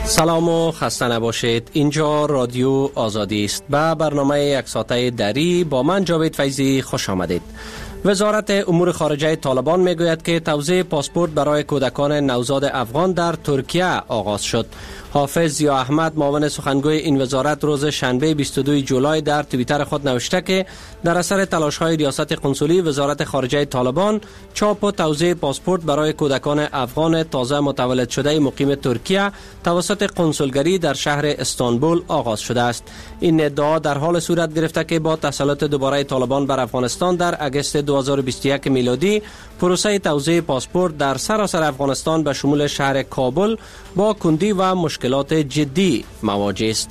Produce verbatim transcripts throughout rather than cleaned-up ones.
سلام و خسته نباشید. اینجا رادیو آزادی است. به برنامه یک ساعته دری با من جاوید فیضی خوش آمدید. وزارت امور خارجه طالبان میگوید که توزیع پاسپورت برای کودکان نوزاد افغان در ترکیه آغاز شد. حافظ ضیا احمد معاون سخنگوی این وزارت روز شنبه بیست و دو جولای در توییتر خود نوشته که در اثر تلاش‌های ریاست قنسولی وزارت خارجه طالبان چاپ و توزیع پاسپورت برای کودکان افغان تازه متولد شده مقیم ترکیه توسط قنسولگری در شهر استانبول آغاز شده است. این ادعا در حال صورت گرفته که با تسلط دوباره طالبان بر افغانستان در اگست دو هزار و بیست و یک میلادی پروسه توزیع پاسپورت در سراسر افغانستان به شمول شهر کابل با کندی و مشکلات جدی مواجه است.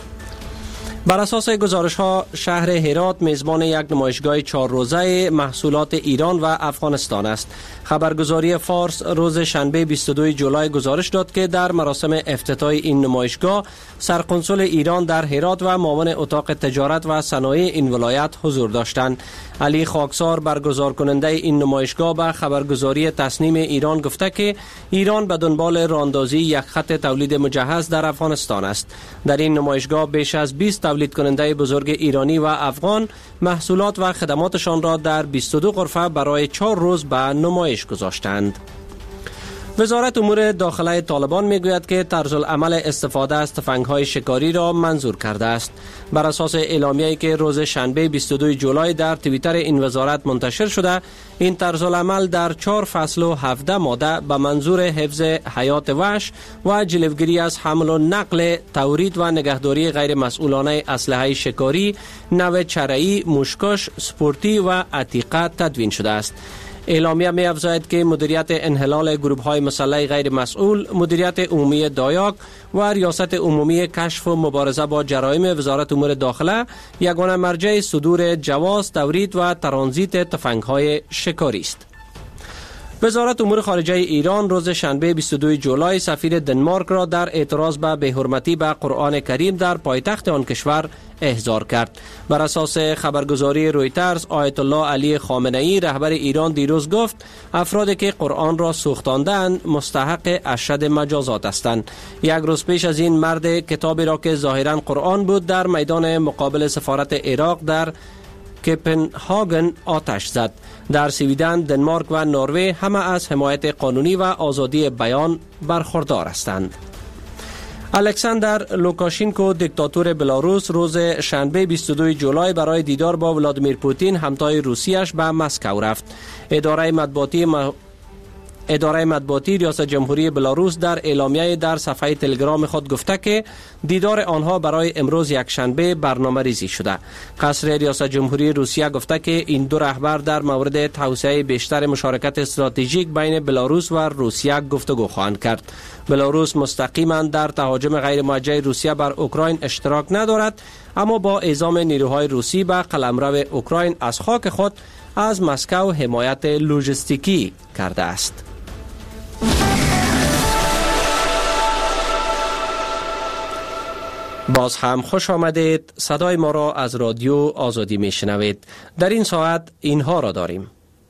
بر اساس گزارش ها شهر هرات میزبان یک نمایشگاه چهار روزه محصولات ایران و افغانستان است. خبرگزاری فارس روز شنبه بیست و دو جولای گزارش داد که در مراسم افتتاح این نمایشگاه سرقنسول ایران در هرات و معاون اتاق تجارت و صنایع این ولایت حضور داشتند. علی خاکسار برگزار کننده این نمایشگاه به خبرگزاری تسنیم ایران گفته که ایران به دنبال راهاندازی یک خط تولید مجهز در افغانستان است. در این نمایشگاه بیش از بیست تولید کننده بزرگ ایرانی و افغان محصولات و خدماتشان را در بیست و دو غرفه برای چهار روز به نمایش گذاشتند. وزارت امور داخله طالبان میگوید که طرز العمل استفاده از تفنگ‌های شکاری را منظور کرده است. بر اساس اعلامیه‌ای که روز شنبه بیست و دو جولای در توییتر این وزارت منتشر شده، این طرز العمل در چهار فصل و هفده ماده به منظور حفظ حیات وحش و جلوگیری از حمل و نقل، تورید و نگهداری غیر مسئولانه اسلحه شکاری نوع چرایی، موشکش، سپورتی و عتیقه تدوین شده است. اعلامیه می افزاید که مدیریت انحلال گروه‌های مسلح غیر مسئول، مدیریت عمومی دایاک و ریاست عمومی کشف و مبارزه با جرایم وزارت امور داخله یگانه مرجع صدور جواز تورید و ترانزیت تفنگ‌های شکاری است. وزارت امور خارجه ایران روز شنبه بیست و دو جولای سفیر دنمارک را در اعتراض به بی‌حرمتی به قرآن کریم در پایتخت آن کشور احضار کرد. بر اساس خبرگزاری رویترز، آیت الله علی خامنه‌ای رهبر ایران دیروز گفت افرادی که قرآن را سوختاندند مستحق اشد مجازات هستند. یک روز پیش از این مرد کتابی را که ظاهراً قرآن بود در میدان مقابل سفارت عراق در کپنهاگن آتش زد. در سویدن، دنمارک و نروژ همه از حمایت قانونی و آزادی بیان برخوردار هستند. الکساندر لوکاشینکو دیکتاتور بلاروس روز شنبه بیست و دو جولای برای دیدار با ولادیمیر پوتین همتای روسیش به مسکو رفت. اداره مطبوعاتی م... اداره مطبوعاتی ریاست جمهوری بلاروس در اعلامیه در صفحه تلگرام خود گفته که دیدار آنها برای امروز یک شنبه برنامه ریزی شده. قصر ریاست جمهوری روسیه گفته که این دو رهبر در مورد توسعه بیشتر مشارکت استراتژیک بین بلاروس و روسیه گفتگو خواهند کرد. بلاروس مستقیما در تهاجم غیر موجه روسیه بر اوکراین اشتراک ندارد، اما با اعزام نیروهای روسی به قلمرو اوکراین از خاک خود از مسکو حمایت لوجستیکی کرده است. باز هم خوش آمدید. صدای ما را از رادیو آزادی می شنوید. در این ساعت اینها را داریم: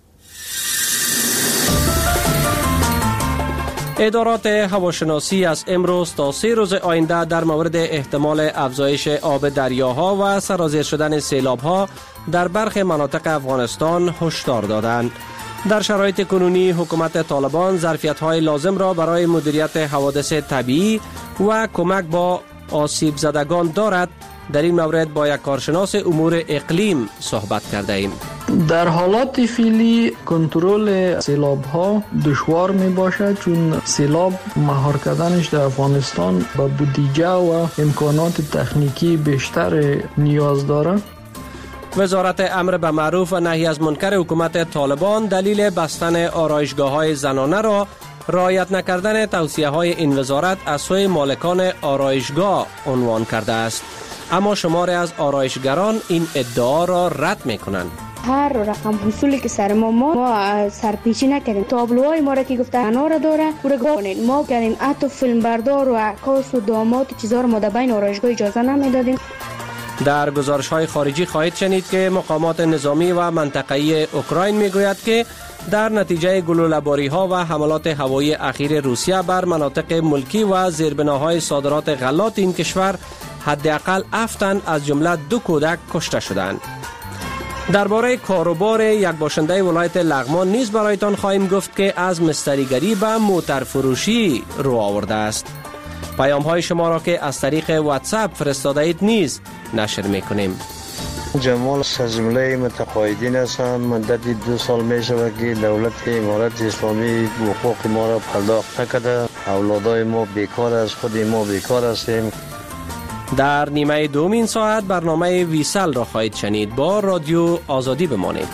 ادارات هواشناسی از امروز تا سه روز آینده در مورد احتمال افزایش آب دریاها و سرازیر شدن سیلاب‌ها در برخی مناطق افغانستان هشدار دادند. در شرایط کنونی حکومت طالبان ظرفیت‌های لازم را برای مدیریت حوادث طبیعی و کمک با آسیب زدگان دارد. در این مورد با یک کارشناس امور اقلیم صحبت کرده ایم. در حالات فعلی کنترل سیلاب ها دشوار می باشد، چون سیلاب مهار کردنش در افغانستان با بودجه و امکانات تکنیکی بیشتر نیاز دارد. وزارت امر به معروف و نهی از منکر حکومت طالبان دلیل بستن آرایشگاه‌های زنانه را رعایت نکردن توصیه‌های این وزارت از سوی مالکان آرایشگاه عنوان کرده است. اما شماری از آرایشگران این ادعا را رد می‌کنند. هر رقم حصولی که سر ما ما, ما سرپیچی نکردیم. تابلوهای ما را که گفته انا را داره پورا کنین. ما کردیم حتی فیلم بردار و عکاس و داماد چیزا رو ما در بین آرایشگاه اجازه نمیدادیم. در گزارش‌های خارجی خواهید شنید که مقامات نظامی و منطقه‌ای اوکراین میگوید که در نتیجه گلوله‌باری ها و حملات هوایی اخیر روسیه بر مناطق ملکی و زیربناهای صادرات غلات این کشور حداقل هفت تن از جمله دو کودک کشته شدند. درباره کاروبار یک باشنده ولایت لغمان نیز برایتان خواهیم گفت که از مستریگری به موتر فروشی رو آورده است. پیام های شما را که از طریق واتساپ فرستاده اید نیز نشر میکنیم. جمال از جمله متقاعدین هستم. مدت دو سال می شود که دولت امارت اسلامی حقوق ما را پرداخت نکرده. اولادای ما بیکار است، خود ما بیکار هستیم. در نیمه دوم این ساعت برنامه ویسل را خواهید شنید. با رادیو آزادی بمانید.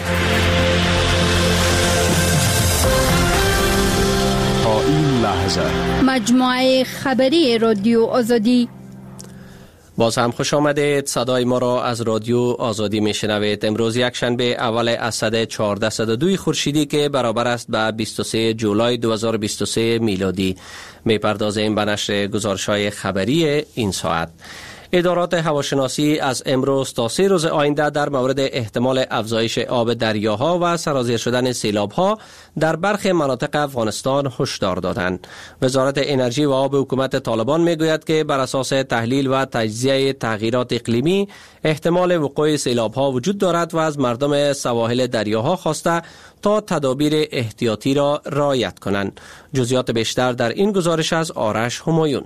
تا این لحظه مجموعه خبری رادیو آزادی. باز هم خوش آمدید. صدای ما را از رادیو آزادی می شنوید. امروز یک شنبه اول اسد چهارصد و دو خورشیدی که برابر است به بیست و سه جولای دو هزار و بیست و سه میلادی. می پردازیم به نشر گزارش‌های خبری این ساعت. ادارات هواشناسی از امروز تا سه روز آینده در مورد احتمال افزایش آب دریاها و سرازیر شدن سیلاب‌ها در برخی مناطق افغانستان هشدار دادند. وزارت انرژی و آب حکومت طالبان میگوید که بر اساس تحلیل و تجزیه تغییرات اقلیمی احتمال وقوع سیلاب‌ها وجود دارد و از مردم سواحل دریاها خواسته تا تدابیر احتیاطی را رعایت کنند. جزئیات بیشتر در این گزارش از آرش همایون.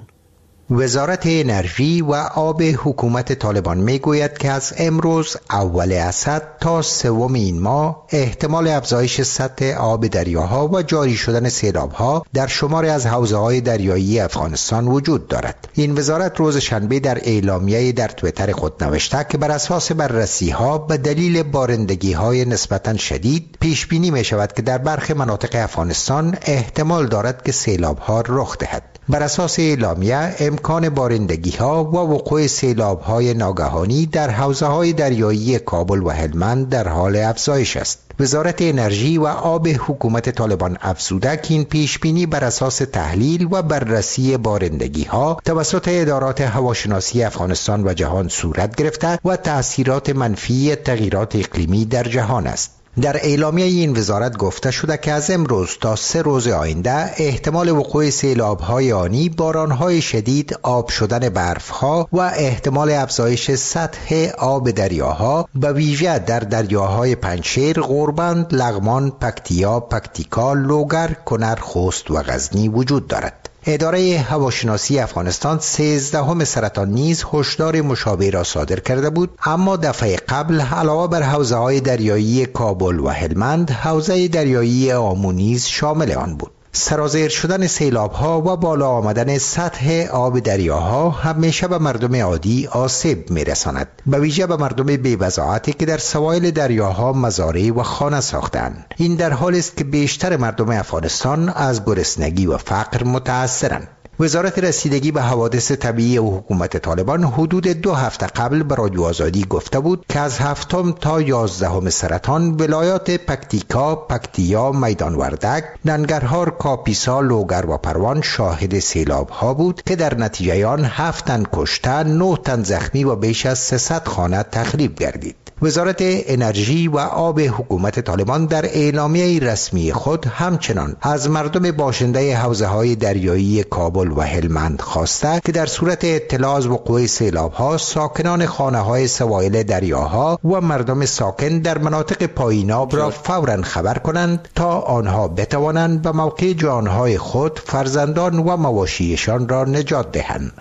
وزارت انرژی و آب حکومت طالبان میگوید که از امروز اول اسد تا سوم این ماه احتمال افزایش سطح آب دریاها و جاری شدن سیلاب‌ها در شماری از حوزه‌های دریایی افغانستان وجود دارد. این وزارت روز شنبه در اعلامیه در توییتر خود نوشته که بر اساس بررسی‌ها به دلیل بارندگی‌های نسبتاً شدید پیش بینی می‌شود که در برخی مناطق افغانستان احتمال دارد که سیلاب‌ها رخ دهد. بر اساس اعلامیه امکان بارندگی ها و وقوع سیلاب های ناگهانی در حوزه های دریایی کابل و هلمند در حال افزایش است. وزارت انرژی و آب حکومت طالبان افزوده که این پیش بینی بر اساس تحلیل و بررسی بارندگی ها توسط ادارات هواشناسی افغانستان و جهان صورت گرفته و تأثیرات منفی تغییرات اقلیمی در جهان است. در اعلامیه این وزارت گفته شده که از امروز تا سه روز آینده احتمال وقوع سیلاب‌های آنی، باران‌های شدید، آب شدن برف‌ها و احتمال افزایش سطح آب دریاها به ویژه در دریاهای پنجشیر، غوربند، لغمان، پکتیا، پکتیکا، لوگر، کنر، خوست و غزنی وجود دارد. اداره هواشناسی افغانستان سیزدهم سرطان نیز هشدار مشابه را صادر کرده بود، اما دفعه قبل علاوه بر حوزه‌های دریایی کابل و هلمند، حوزه دریایی آمو نیز شامل آن بود. سرازیر شدن سیلاب‌ها و بالا آمدن سطح آب دریاها همیشه به مردم عادی آسیب می‌رساند، به ویژه به مردم بی‌وضاحتی که در سواحل دریاها مزارع و خانه ساختند. این در حالی است که بیشتر مردم افغانستان از گرسنگی و فقر متأثرند. وزارت رسیدگی به حوادث طبیعی و حکومت طالبان حدود دو هفته قبل به رادیو آزادی گفته بود که از هفتم تا یازدهم سرطان ولایات پکتیکا، پکتیا، میدان وردک، ننگرهار، کاپیسا، لوگر و پروان شاهد سیلاب ها بود که در نتیجه آن هفت تن کشته، نه تن زخمی و بیش از سیصد خانه تخریب گردید. وزارت انرژی و آب حکومت طالبان در اعلامیه رسمی خود همچنان از مردم باشنده حوزه‌های دریایی کابل و هلمند خواسته که در صورت اطلاع از وقوع سیلاب‌ها ساکنان خانه‌های سواحل دریاها و مردم ساکن در مناطق پایین‌آب را فوراً خبر کنند تا آنها بتوانند به موقع جانهای خود، فرزندان و مواشیشان را نجات دهند.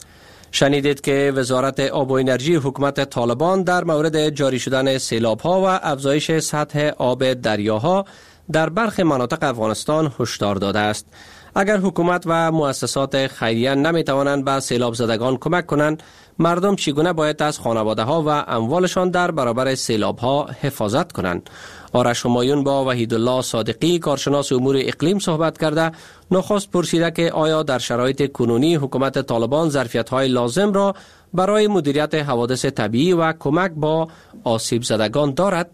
شنیدید که وزارت آب و انرژی حکومت طالبان در مورد جاری شدن سیلاب‌ها و افزایش سطح آب دریاها در برخی مناطق افغانستان هشدار داده است. اگر حکومت و مؤسسات خیریه نمی‌توانند به سیلاب زدگان کمک کنند، مردم چگونه باید از خانواده‌ها و اموالشان در برابر سیلاب‌ها حفاظت کنند؟ آرش همایون با وحیدالله صادقی کارشناس امور اقلیم صحبت کرده. نخست پرسیده که آیا در شرایط کنونی حکومت طالبان ظرفیت‌های لازم را برای مدیریت حوادث طبیعی و کمک با آسیب زدگان دارد؟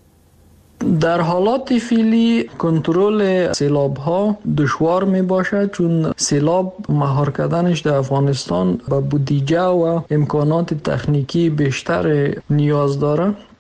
در حالات فعلی کنترل سیلاب ها دشوار می باشد، چون سیلاب مهار کردنش در افغانستان به بودجه و امکانات تکنیکی بیشتر نیاز داره.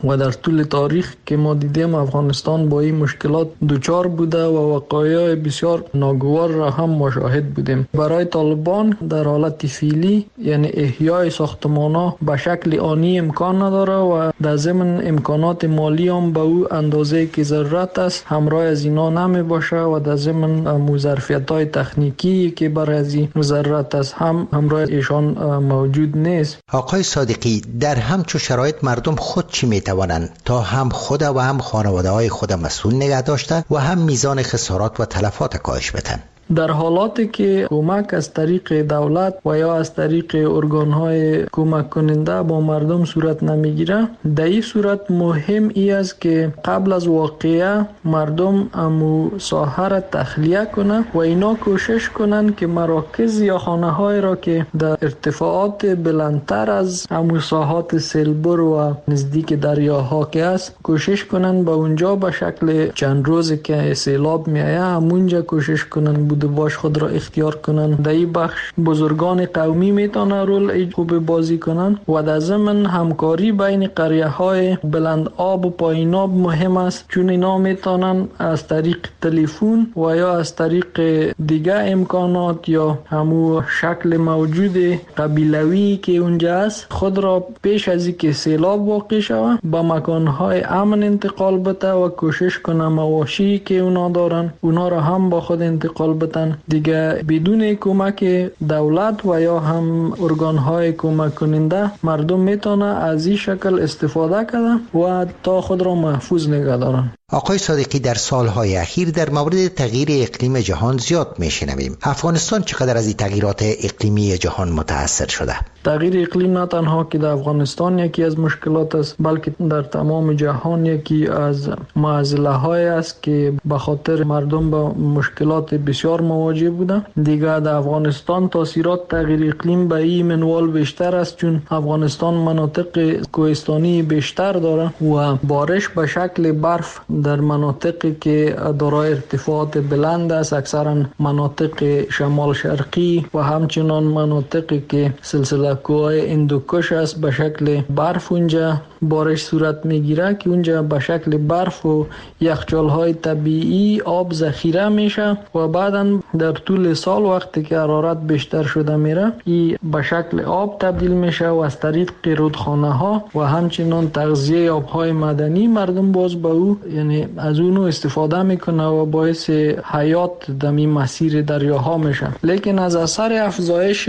و در طول تاریخ که ما دیدیم افغانستان با این مشکلات دوچار بوده و وقایع بسیار ناگوار را هم مشاهد بودیم. برای طالبان در حالت فعلی یعنی احیای ساختمان‌ها به شکل آنی امکان نداره و در ضمن امکانات مالی هم به او اندازه که ضرورت است همراه از اینا نمی باشه و در ضمن ظرفیت‌های تکنیکی که برای از این ضرورت است هم همراه ایشان موجود نیست. آقای صادقی، در همچون شرایط مردم خود چی میتوانند تا هم خود و هم خانواده های خود مسئول نگه داشته و هم میزان خسارات و تلفات کاهش بدن؟ در حالاتی که کمک از طریق دولت و یا از طریق ارگان‌های کمک کننده با مردم صورت نمیگیره، در این صورت مهم ای است که قبل از واقعه مردم امو ساحه را تخلیه کنه و اینا کوشش کنن که مراکز یا خانه‌های را که در ارتفاعات بلندتر از امو ساحات سیلبر و نزدیک دریاها که است کوشش کنن به اونجا به شکل چند روزی که سیلاب میایه همونجا کوشش کنن بوده باش خود را اختیار کنن. در این بخش بزرگان قومی میتونه رول خوب بازی کنن و در ضمن همکاری بین قریه های بلند آب و پایین آب مهم است، چون اینا میتونن از طریق تلفن و یا از طریق دیگه امکانات یا همو شکل موجود قبیلوی که اونجا است خود را پیش از اینکه سیلاب واقع شود به مکانهای امن انتقال بده و کوشش کنه مواشی که اونا دارن اونا را هم با خود انتقال بتن. دیگه بدون کمک دولت و یا هم ارگان‌های کمک کننده مردم میتونه از این شکل استفاده کنن و تا خود را محفوظ نگه دارن. آقای صادقی، در سالهای اخیر در مورد تغییر اقلیم جهان زیاد میشنویم. افغانستان چقدر از این تغییرات اقلیمی جهان متاثر شده؟ تغییر اقلیم نه تنها که در افغانستان یکی از مشکلات است، بلکه در تمام جهان یکی از معضله های است که به خاطر مردم با مشکلات بسیار مواجه بودند. دیگه در افغانستان تاثیرات تغییر اقلیم به این منوال بیشتر است، چون افغانستان مناطق کوهستانی بیشتر داره و بارش به شکل برف در مناطقی که دارای ارتفاعات بلند است، اکثرا مناطق شمال شرقی و همچنان مناطقی که سلسله کوههای هندوکش است به شکل برف اونجا بارش صورت میگیره که اونجا به شکل برف و یخچال‌های طبیعی آب ذخیره میشه و بعداً در طول سال وقتی که حرارت بیشتر شده میره این به شکل آب تبدیل میشه و از طریق رودخانه‌ها و همچنان تغذیه آب‌های معدنی مردم باز به او یعنی از اونو استفاده میکنه و باعث حیات دمی مسیر دریاها میشه. لیکن از اثر افزایش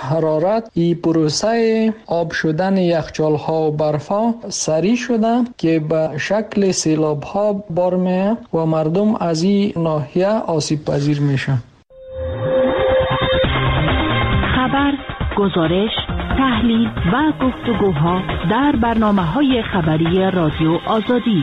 حرارت این پروسه آب شدن یخچال‌ها و برف‌ها سریع شده که به شکل سیلاب‌ها بار میه و مردم از این ناحیه آسیب پذیر میشن. خبر، گزارش، تحلیل و گفتگوها در برنامه‌های خبری رادیو آزادی.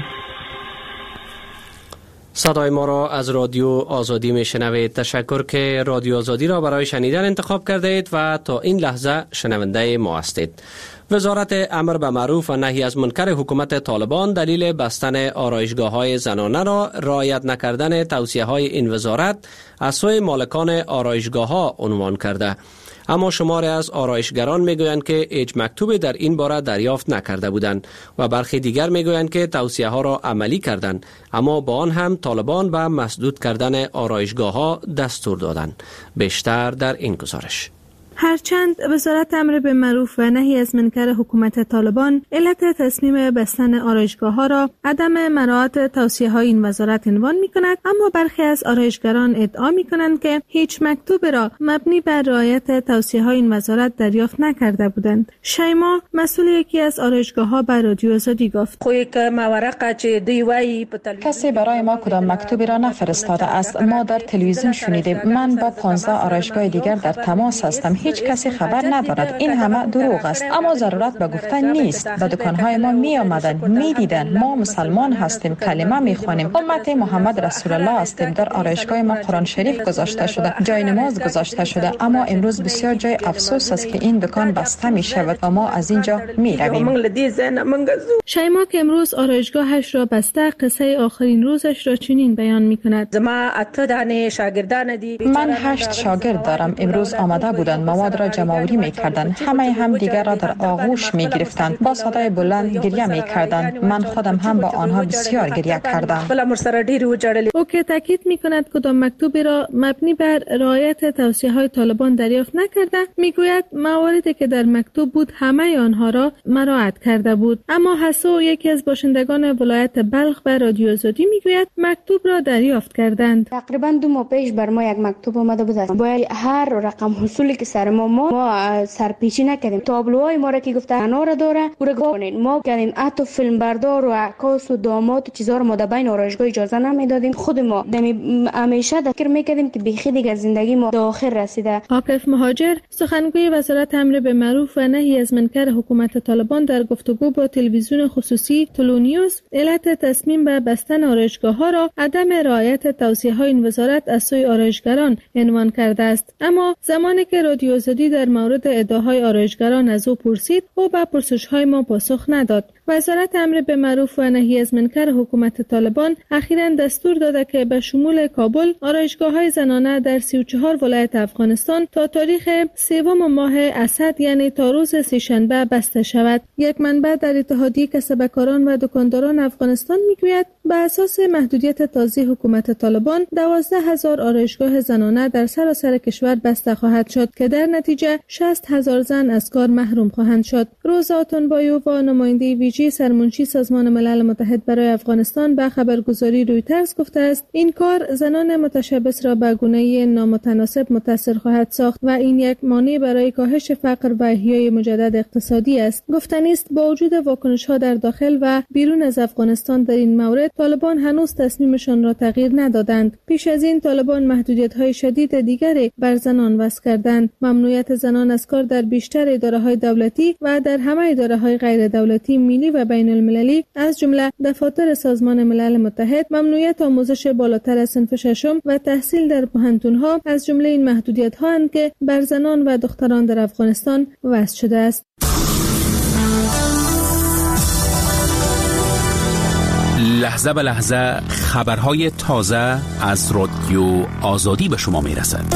صدای ما را از رادیو آزادی میشنوید. تشکر که رادیو آزادی را برای شنیدن انتخاب کردید و تا این لحظه شنونده ما هستید. وزارت امر به معروف و نهی از منکر حکومت طالبان دلیل بستن آرایشگاه‌های زنانه را رعایت نکردن توصیه‌های این وزارت از سوی مالکان آرایشگاه‌ها عنوان کرده. اما شماری از آرایشگران میگویند که هیچ مکتوبی در این باره دریافت نکرده بودند و برخی دیگر میگویند که توصیه ها را عملی کردند، اما با آن هم طالبان به مسدود کردن آرایشگاه ها دستور دادند. بیشتر در این گزارش. هرچند وزارت امر به معروف و نهی از منکر حکومت طالبان علت تصمیم بستن آرایشگاه‌ها را عدم مراعات توصیه‌های این وزارت عنوان می‌کند، اما برخی از آرایشگران ادعا می‌کنند که هیچ مکتوب را مبنی بر رعایت توصیه‌های این وزارت دریافت نکرده بودند. شیما، مسئول یکی از آرایشگاه‌ها، به رادیو آزادی گفت: کسی برای ما کدام مکتوبی را نفرستاده است. ما در تلویزیون شنیدیم. من با پانزده آرایشگاه دیگر در تماس هستم. هیچ کسی خبر ندارد. این همه دروغ است، اما ضرورت به گفتن نیست. به دکانهای ما می آمدن، می دیدن ما مسلمان هستیم، کلمه می خوانیم، امت محمد رسول الله هستیم. در آرایشگاه ما قرآن شریف گذاشته شده، جای نماز گذاشته شده، اما امروز بسیار جای افسوس است که این دکان بسته می شود و ما از اینجا می رویم. شیما که امروز آرایشگاهش را بسته، قصه آخرین روزش را چنین بیان می کند: من هشت شاگرد دارم. امروز آمده بودند، داماد را جمع‌آوری می‌کردند. همه هم دیگر را در آغوش می‌گرفتند. با صدای بلند گریه می‌کردند. من خودم هم با آنها بسیار گریه کردم. او که تاکید می‌کند کدام مکتوبی را مبنی بر رعایت توصیه‌های طالبان دریافت نکرده، می‌گوید مواردی که در مکتوب بود همه آنها را مراعات کرده بود. اما حسو یکی از باشندگان ولایت بلخ به رادیو آزادی می‌گوید مکتوب را دریافت کردند. تقریبا دو ماه پیش بر ما یک مکتوب اومده بود. باید هر رقم حصولی که سر ما ما, ما سرپیچی نکردیم. تابلوهای ما را که گفته انا را داره او را گفتن ما کردیم حتی فیلم بردار و عکاس و داماد و چیزا رو ما در بین آرایشگاه اجازه نمیدادیم. خود ما دمی همیشه فکر میکردیم که بیخی دیگه زندگی ما به آخر رسیده. عاکف مهاجر سخنگوی وزارت امر به معروف و نهی از منکر حکومت طالبان در گفتگو با تلویزیون خصوصی تلونیوز علت تصمیم به بستن آرایشگاه‌ها را عدم رعایت توصیه‌های این وزارت از سوی آرایشگران عنوان کرده است. اما زمانی که رادیو آزادی در مورد ادعاهای آرایشگران از او پرسید، او به پرسش‌های ما پاسخ نداد. وزارت امر به معروف و نهی از منکر حکومت طالبان اخیراً دستور داده که به شمول کابل آرایشگاه‌های زنانه در سی و چهار ولایت افغانستان تا تاریخ سوم ماه اسد یعنی تا روز سه‌شنبه بسته شود. یک منبع در اتحادیه کسبکاران و دکانداران افغانستان میگوید به اساس محدودیت تازه حکومت طالبان دوازده هزار آرایشگاه زنانه در سراسر کشور بسته خواهد شد که در نتیجه شصت هزار زن از کار محروم خواهند شد. روزا آتونبایووا نماینده ویژه سرمنشی سازمان ملل متحد برای افغانستان به خبرگزاری رویترز گفته است این کار زنان متشبث را به گونه‌ای نامتناسب متاثر خواهد ساخت و این یک مانع برای کاهش فقر و احیای مجدد اقتصادی است. گفتنی است با وجود واکنش‌ها در داخل و بیرون از افغانستان در این مورد طالبان هنوز تصمیمشان را تغییر ندادند. پیش از این طالبان محدودیت‌های شدید دیگری بر زنان وضع کردند. ممنوعیت زنان از کار در بیشتر اداره‌های دولتی و در همه اداره‌های غیر دولتی ملی و بین المللی از جمله دفاتر سازمان ملل متحد، ممنوعیت آموزش بالاتر از صنف ششم و تحصیل در پوهنتون‌ها از جمله این محدودیت‌ها اند که بر زنان و دختران در افغانستان وضع شده است. لحظه به لحظه خبرهای تازه از رادیو آزادی به شما میرسد.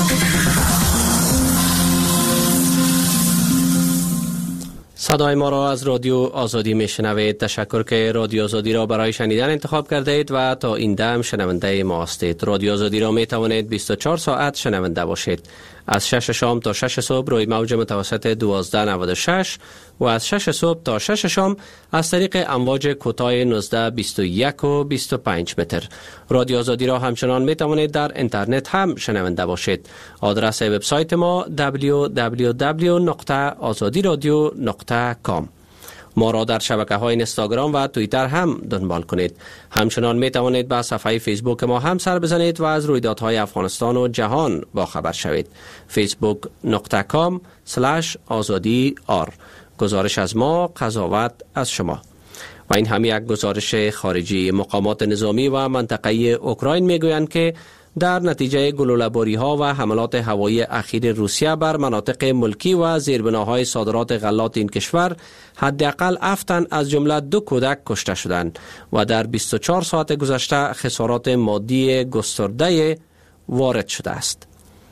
صدای ما را از رادیو آزادی میشنوید. تشکر که رادیو آزادی را برای شنیدن انتخاب کرده اید و تا این دم شنونده ما هستید. رادیو آزادی را می توانید بیست و چهار ساعت شنونده باشید. از شش شام تا شش صبح روی موج متوسط دوازده نود و شش و از شش صبح تا شش شام از طریق امواج کوتاه نوزده بیست و یک و بیست و پنج متر. رادیو آزادی را همچنان می توانید در اینترنت هم شنونده باشید. آدرس وبسایت ما دبلیو دبلیو دبلیو نقطه آزادی رادیو نقطه کام. ما را در شبکه‌های اینستاگرام و توییتر هم دنبال کنید. همچنان می توانید به صفحه فیسبوک ما هم سر بزنید و از رویدادهای افغانستان و جهان با خبر شوید. فیسبوک نقطه کام سلش آزادی آر. گزارش از ما، قضاوت از شما. و این هم یک گزارش خارجی. مقامات نظامی و منطقه‌ای اوکراین میگویند که در نتیجه گلوله‌باری‌ها و حملات هوایی اخیر روسیه بر مناطق ملکی و زیربناهای صادرات غلات این کشور حداقل هفت تن از جمله دو کودک کشته شدند و در بیست و چهار ساعت گذشته خسارات مادی گسترده وارد شده است.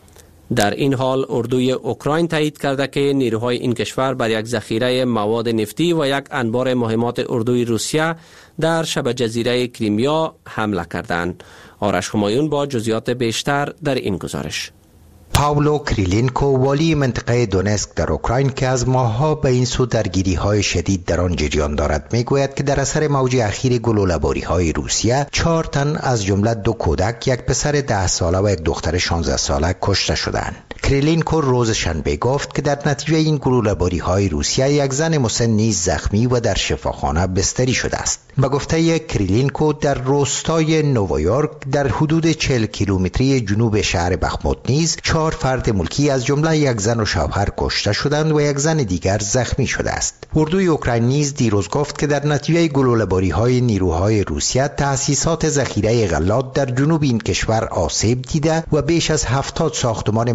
در این حال اردوی اوکراین تایید کرده که نیروهای این کشور بر یک ذخیره مواد نفتی و یک انبار مهمات اردوی روسیه در شبه جزیره کریمیا حمله کردند. آرش همایون با جزئیات بیشتر در این گزارش. پاولو کریلینکو والی منطقه دونسک در اوکراین که از ماه‌ها به این سو درگیری‌های شدید در آن جریان دارد میگوید که در اثر موج اخیر گلوله‌باری‌های روسیه چهار تن از جمله دو کودک، یک پسر ده ساله و یک دختر شانزده ساله کشته شدند. کریلینکو روز شنبه گفت که در نتیجه این گلوله‌باری‌های روسیه یک زن مسن نیز زخمی و در شفاخانه بستری شده است. به گفته کریلینکو در روستای نوویورک در حدود چهل کیلومتری جنوب شهر بخموت نیز چهار فرد ملکی از جمله یک زن و شوهر کشته شدند و یک زن دیگر زخمی شده است. اردوی اوکراین نیز دیروز گفت که در نتیجه گلوله‌باری‌های نیروهای روسیه تأسیسات ذخیره غلات در جنوب این کشور آسیب دیده و بیش از هفتاد ساختمان مسکونی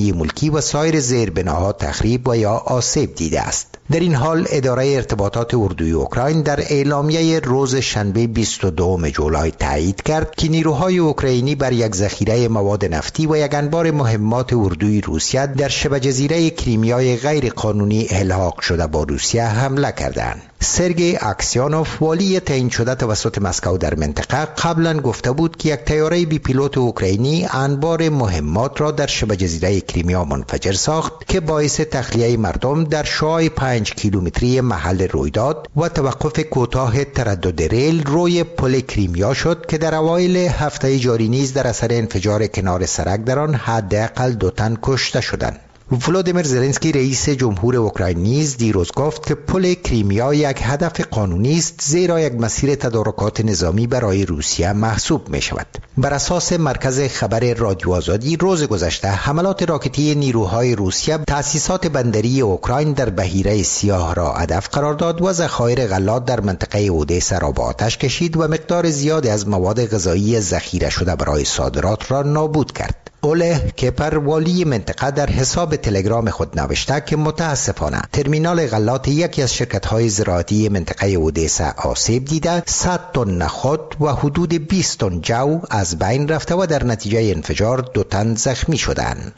ساختمانی ملکی و سایر زیربناها تخریب و یا آسیب دیده است. در این حال اداره ارتباطات اردوی اوکراین در اعلامیه روز شنبه بیست و دوم جولای تایید کرد که نیروهای اوکراینی بر یک ذخیره مواد نفتی و یک انبار مهمات اردوی روسیه در شبه جزیره کریمیای غیر قانونی الحاق شده با روسیه حمله کردند. سرگئی اکسیانوف والی تعیین شده توسط مسکو در منطقه قبلا گفته بود که یک طیاره بی پیلوت اوکراینی انبار مهمات را در شبه جزیره کریمیا منفجر ساخت که باعث تخلیه مردم در شعاع پنج کیلومتری محل رویداد و توقف کوتاه تردد ریل روی پل کریمیا شد که در اوایل هفته جاری نیز در اثر انفجار کنار سرک در آن حداقل دو تن کشته شدند. ولادیمیر زلنسکی رئیس جمهور اوکراین نیز دیروز گفت که پل کریمیا یک هدف قانونی است زیرا یک مسیر تدارکات نظامی برای روسیه محسوب می شود. بر اساس مرکز خبر رادیو آزادی روز گذشته حملات راکتی نیروهای روسیه تأسیسات بندری اوکراین در بحیره سیاه را هدف قرار داد و ذخایر غلات در منطقه اودیسا را به آتش کشید و مقدار زیادی از مواد غذایی ذخیره شده برای صادرات را نابود کرد. اوله کپر والی منطقه در حساب تلگرام خود نوشته که متاسفانه ترمینال غلات یکی از شرکت‌های زراعتی منطقه اودیسا آسیب دیده، صد تن نخود و حدود بیست تن جو از بین رفته و در نتیجه انفجار دو تن زخمی شدند.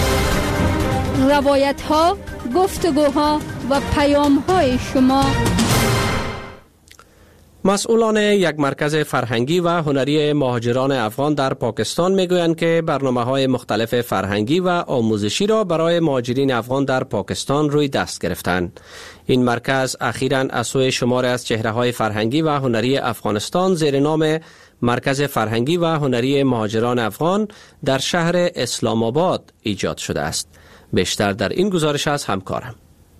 روایت‌ها، گفتگوها و پیام‌های شما. مسئولان یک مرکز فرهنگی و هنری مهاجران افغان در پاکستان میگویند که برنامه‌های مختلف فرهنگی و آموزشی را برای مهاجرین افغان در پاکستان روی دست گرفتند. این مرکز اخیراً از سوی شمار از چهره‌های فرهنگی و هنری افغانستان زیر نام مرکز فرهنگی و هنری مهاجران افغان در شهر اسلام آباد ایجاد شده است. بیشتر در این گزارش از همکارم.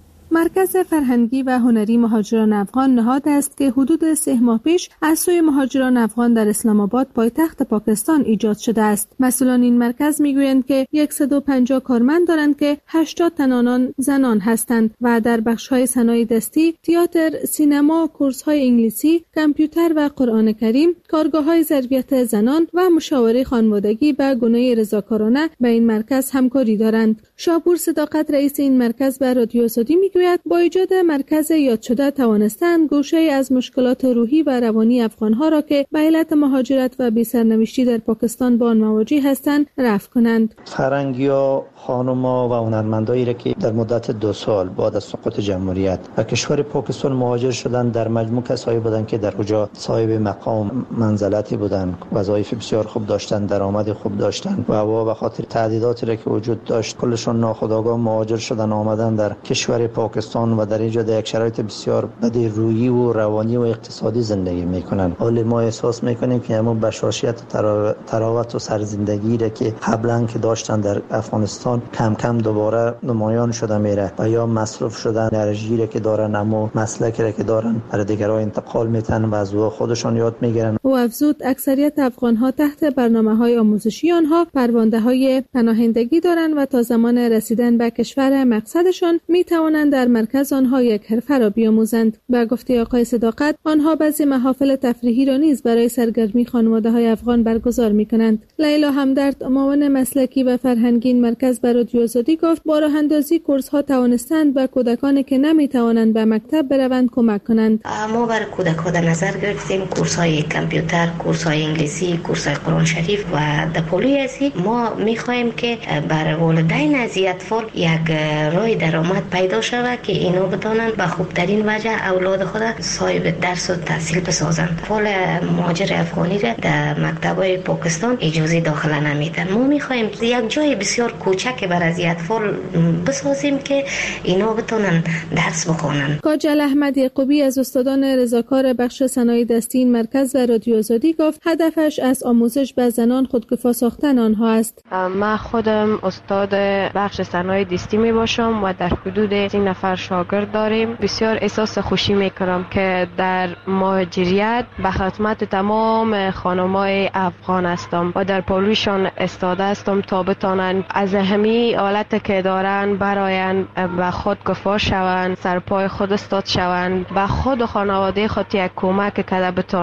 مرکز فرهنگی و هنری مهاجران افغان نهاد است که حدود سه ماه پیش از سوی مهاجران افغان در اسلام آباد پایتخت پاکستان ایجاد شده است. مسئولان این مرکز میگویند که صد و پنجاه کارمند دارند که هشتاد تن آنان زنان هستند و در بخش‌های صنایع دستی، تئاتر، سینما، کورس‌های انگلیسی، کامپیوتر و قرآن کریم، کارگاه‌های ضربیت زنان و مشاوره خانوادگی به گونه رضاکارانه به این مرکز همکاری دارند. شاپور صداقت رئیس این مرکز به رادیو آزادی میگوید با ایجاد مرکز یاد شده توانستند گوشه از مشکلات روحی و روانی افغانها را که به علت مهاجرت و بی سرنوشتی در پاکستان با آن مواجه هستند رفع کنند. فرهنگی‌ها، خانم‌ها و هنرمندایی را که در مدت دو سال بعد از سقوط جمهوریت و کشور پاکستان مهاجر شدند در مجموع کسایی بودند که در اونجا صاحب مقام منزلتی بودند، وظایف بسیار خوب داشتند، درآمد خوب داشتند و وا به خاطر تعدیلاتی را که وجود داشت کلشون ناخودآگاه مهاجر شدن آمدن در کشور پاکستان و در اینجا در یک شرایط بسیار بد روحی و روانی و اقتصادی زندگی میکنن. حالا ما احساس میکنیم که همون بشاشیت و تراوت و سرزندگی را که قبلا که داشتن در افغانستان کم کم دوباره نمایان شده میره و یا مصرف شدن انرژی را که دارن اما مسلکی را که دارن برای دیگران انتقال میتن و از خودشان یاد میگیرن. او افزود اکثریت افغانها تحت برنامه‌های آموزشی آنها پرونده‌های پناهندگی دارند و تا زمان رسیدن به کشور مقصدشان میتوانند در مرکز آنها یک حرفه را بیاموزند. به گفته آقای صداقت آنها بعضی محافل تفریحی را نیز برای سرگرمی خانواده‌های افغان برگزار میکنند. لیلا همدرد معاون مسلکی و فرهنگی این مرکز به رادیو آزادی گفت با راه اندازی کورس ها توانستند به کودکانی که نمیتوانند به مکتب بروند کمک کنند. ما برای کودک‌ها در نظر گرفتیم کورس های کامپیوتر، کورس های انگلیسی، کورس های قرآن شریف و دپولی هستی. ما میخوایم که برای والدین از اطفال یک راه درآمد پیدا شود که اینا بتونن به خوبترین وجه اولاد خود صاحب درس و تحصیل بسازند. اطفال مهاجر افغانی را در مکتب‌های پاکستان اجازه داخل نمیدن. ما میخوایم یک جای بسیار کوچک برای از اطفال بسازیم که اینا بتونن درس بخونن. کاجل احمد یعقوبی از استادان رضاکار بخش صنایع دستی این مرکز و رادیو آزادی گفت هدفش از آموزش به زنان خودکفا ساختن آنها است. من خودم استاد بخش صنایع دستی می باشم و در حدود سی نفر شاگرد داریم. بسیار احساس خوشی میکنم که در مهاجریت به خدمت تمام خانمای افغان هستم و در پالویشان استاده هستم تا بتانن از همه حالت که دارن براین به خود کفا شوند، سرپای خود استاد شوند، به خود و خانواده خود یک کمک کرده بتانن.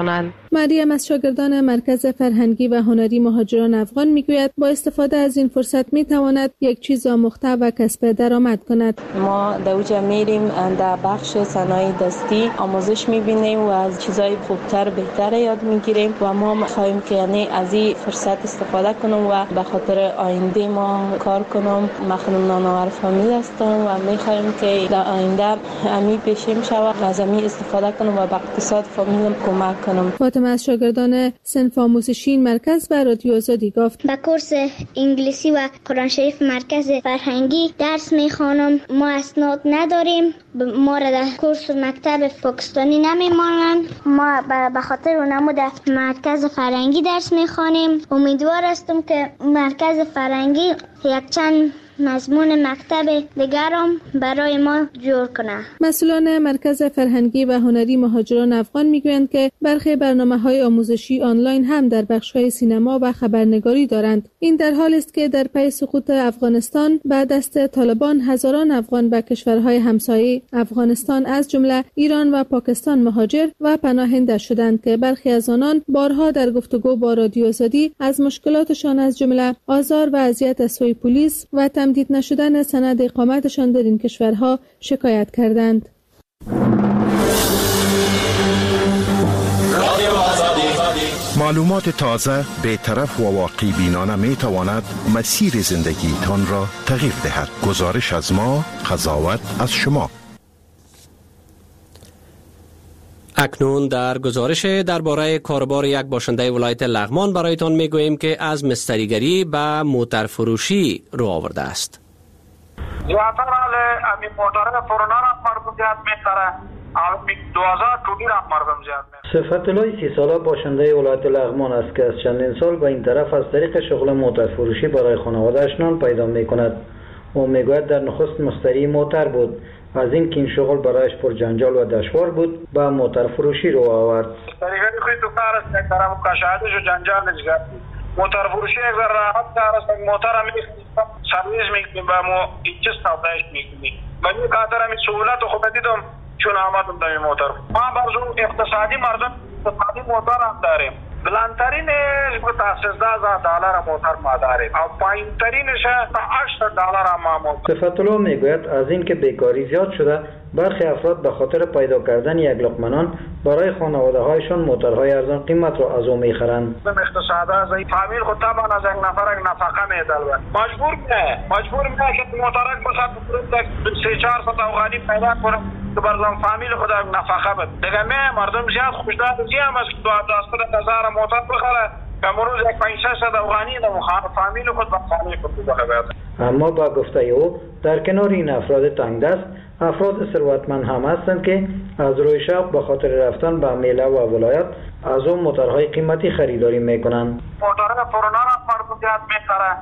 مریم از شاگردان مرکز فرهنگی و هنری مهاجران افغان میگوید با استفاده از این فرصت میتواند یک چیز آموخته و کسب درآمد کند. ما در اوجا میریم در بخش صنایع دستی آموزش میبینیم و از چیزای خوبتر بهتر یاد میگیریم و ما میخوایم که یعنی از این فرصت استفاده کنم و به خاطر آینده ما کار کنم. من خانم ناناور فامیل هستم و میخوایم که در آینده امی پیشیم شود و از امی استفاده کنم و به اقتصاد فامیلم کمک کنم. فاطمه از شاگردان صنف آموزشی مرکز و رادیو آزادی گفت با کورس انگلیسی و قرآن شریف مرکز فرهنگی درس میخوانم. ما اسناد نداریم، ما را در کورس مکتب پاکستانی نمیمانند. ما به خاطر اونمو در مرکز فرهنگی درس میخوانیم. امیدوار هستم که مرکز فرهنگی یک چند مضمون مکتب دیگرم برای ما جور کنه. مسئولان مرکز فرهنگی و هنری مهاجران افغان میگویند که برخی برنامه‌های آموزشی آنلاین هم در بخش‌های سینما و خبرنگاری دارند. این در حالی است که در پی سقوط افغانستان به دست طالبان هزاران افغان به کشورهای همسایه افغانستان از جمله ایران و پاکستان مهاجر و پناهنده شدند که برخی از آنان بارها در گفتگو با رادیو آزادی از مشکلاتشان از جمله آزار و اذیت از سوی پلیس و تمدید نشدن سند اقامتشان در این کشورها شکایت کردند. معلومات تازه، بی‌طرف و واقعی بینانه می تواند مسیر زندگیتان را تغییر دهد. گزارش از ما، قضاوت از شما. اکنون در گزارش درباره کاربار یک باشنده ولایت لغمان برایتان میگوییم که از مستریگری به موتر فروشی رو آورده است. زیادتر حال امی موتر فرونا را مردم زیاد می‌خره. امی دوازده تولی را مردم زیاد می‌خره. صفت الله سی ساله باشنده ولایت لغمان است که از چندین سال به این طرف از طریق شغل موتر فروشی برای خانواده‌اش نان پیدا می‌کند. او میگوید در نخست مشتری موتر بود. از این که این شغل برایش پر جنجال و دشوار بود با موتر فروشی رو آورد. مستریگری خوی تو کار است یک طرف کشایدش و جنجال نجگرد. موتر فروشی یک ذره راحت کار است. موتر هم می‌خریم سرویس می‌کنیم و ما ایچه سودایش می‌کنیم. من این خاطر همی سهولت خوب دیدم چون آمدم در این موتر. ما برزو اقتصادی مردم اقتصادی موتر هم داریم. بلندترینش تا سیزده هزار دلار موتر ما داریم و پایینترینش تا هشت دلار ما موتر. صفت الله میگوید از این که بیکاری زیاد شده برخی افراد به خاطر پیدا کردن یک لقمه نان برای خانواده هایشان موترهای ارزان قیمت را از او میخرند. اقتصاد از این فامیل خود طبعا از یک نفر یک نفقه میدل مجبور نه مجبور نه که موترک بسات سه چهار ست افغانی پیدا کنم که برزن فامیل خود یک نفقه بد. دیگه می مردم زیاد خوشدار زیام از دو داستان هزار موتر بخره که مروز یک پنج شش ست افغانی دم فامیل خود با فامیل خود بخره. اما با گفته او در کنار این افراد تنگ دست افراد ثروتمند هم هستند که از روی شوق به خاطر رفتن به میله و ولایت از اون موترهای قیمتی خریداری میکنند. موترهای فرونا را مردم زیاد میخره.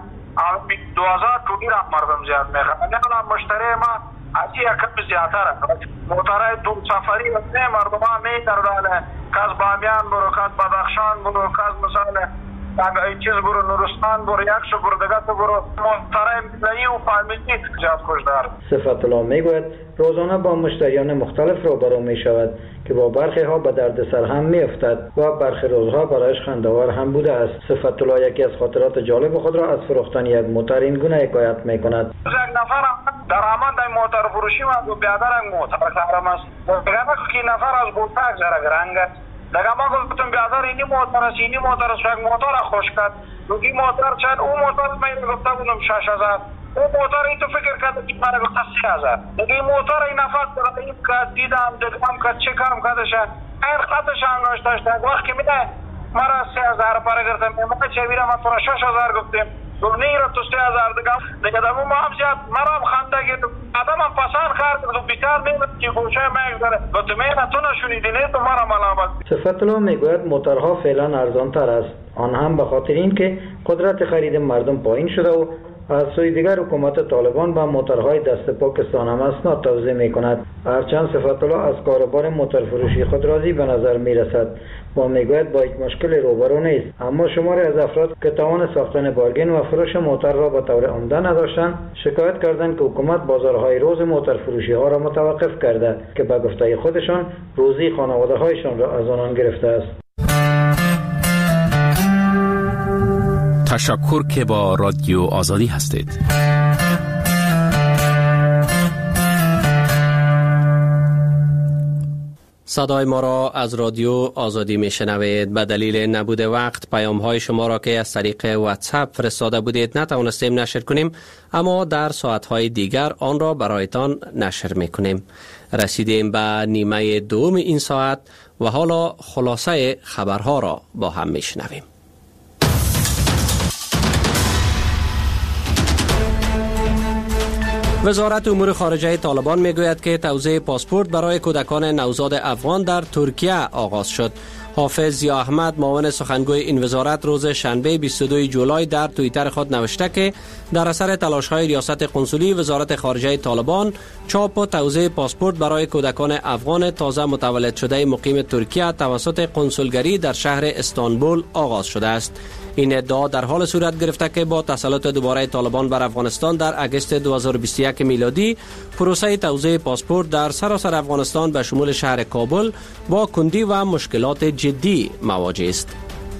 دوازده تولی را مردم زیاد میخره. نمیدونم مشتری ما از این کم زیادتره. موترهای دو سفری و نه مردم ها میترونه کاز بامیان برو کاز بدخشان برو کاز مثلا اگه این چیز برو نورستان برو یکشو برو دگت برو موترهای ملی و فامیلی زیاد خوشدار. صفت الله میگوید روزانه با مشتریان مختلف روبرو می شود که با برخی ها به دردسر هم می افتد و برخی روزها برایش خنده‌آور هم بوده است. صفت الله یکی از خاطرات جالب خود را از فروختن یک موتر این گونه حکایت می کند. یک نفر درآمد در موتر فروشی و بیادر یک موتر خرم است. دیگه که نفر از بوتاک زره گرنگ است. دیگه ما گفتم بیادر اینی موتر است اینی موتر است یک موتر خوش کرد. روگی موتر چند اون موتر من گفتم بودم شش هزار. اون موتر این تو فکر کرده که من گفتم سی هزار. دیگه این موتر این نفر این که دیدم دیدم که چه کارم کردشه این خطش هم نوشتش در وقت که میده مرا سی هزار پاره گرفتم من چه بیرم من تو را شش هزار گفتیم دونی را تو سی هزار دیگه دیگه دمو ما هم زیاد مرا هم خنده گید آدم هم پسان خرد تو بیکار میمد که گوشه میگذاره گفت میگه تو نشونیدی نه تو مرا ملامت. صفت الله میگوید موترها فعلا ارزان تر است آن هم به خاطر این که قدرت خرید مردم پایین شده و از سوی دیگر حکومت طالبان با موترهای دست پاکستان هم اسناد توزیع می کند. هرچند صفت الله از کاروبار موتر فروشی خود راضی به نظر می رسد و میگوید با یک مشکل روبرو نیست، اما شماری از افراد که توان ساختن بارگین و فروش موتر را به طور عمده نداشتند شکایت کردند که حکومت بازارهای روز موتر فروشی ها را متوقف کرده که به گفته خودشان روزی خانواده هایشان را از آنان گرفته است. تشکر که با رادیو آزادی هستید. صدای ما را از رادیو آزادی میشنوید. به دلیل نبود وقت پیام های شما را که از طریق واتساپ فرستاده بودید نتوانستیم نشر کنیم، اما در ساعت های دیگر آن را برایتان نشر میکنیم. رسیدیم به نیمه دوم این ساعت و حالا خلاصه خبرها را با هم میشنویم. وزارت امور خارجه طالبان میگوید که توزیع پاسپورت برای کودکان نوزاد افغان در ترکیه آغاز شد. حافظ ضیا احمد معاون سخنگوی این وزارت روز شنبه بیست و دو جولای در توییتر خود نوشته که در اثر تلاش‌های ریاست قنسولی وزارت خارجه طالبان چاپ و توزیع پاسپورت برای کودکان افغان تازه متولد شده مقیم ترکیه توسط قنسولگری در شهر استانبول آغاز شده است. این ادعا در حال صورت گرفته که با تسلط دوباره طالبان بر افغانستان در اگست دو هزار و بیست و یک میلادی پروسه توزیع پاسپورت در سراسر افغانستان به شمول شهر کابل با کندی و مشکلات جدی مواجه است.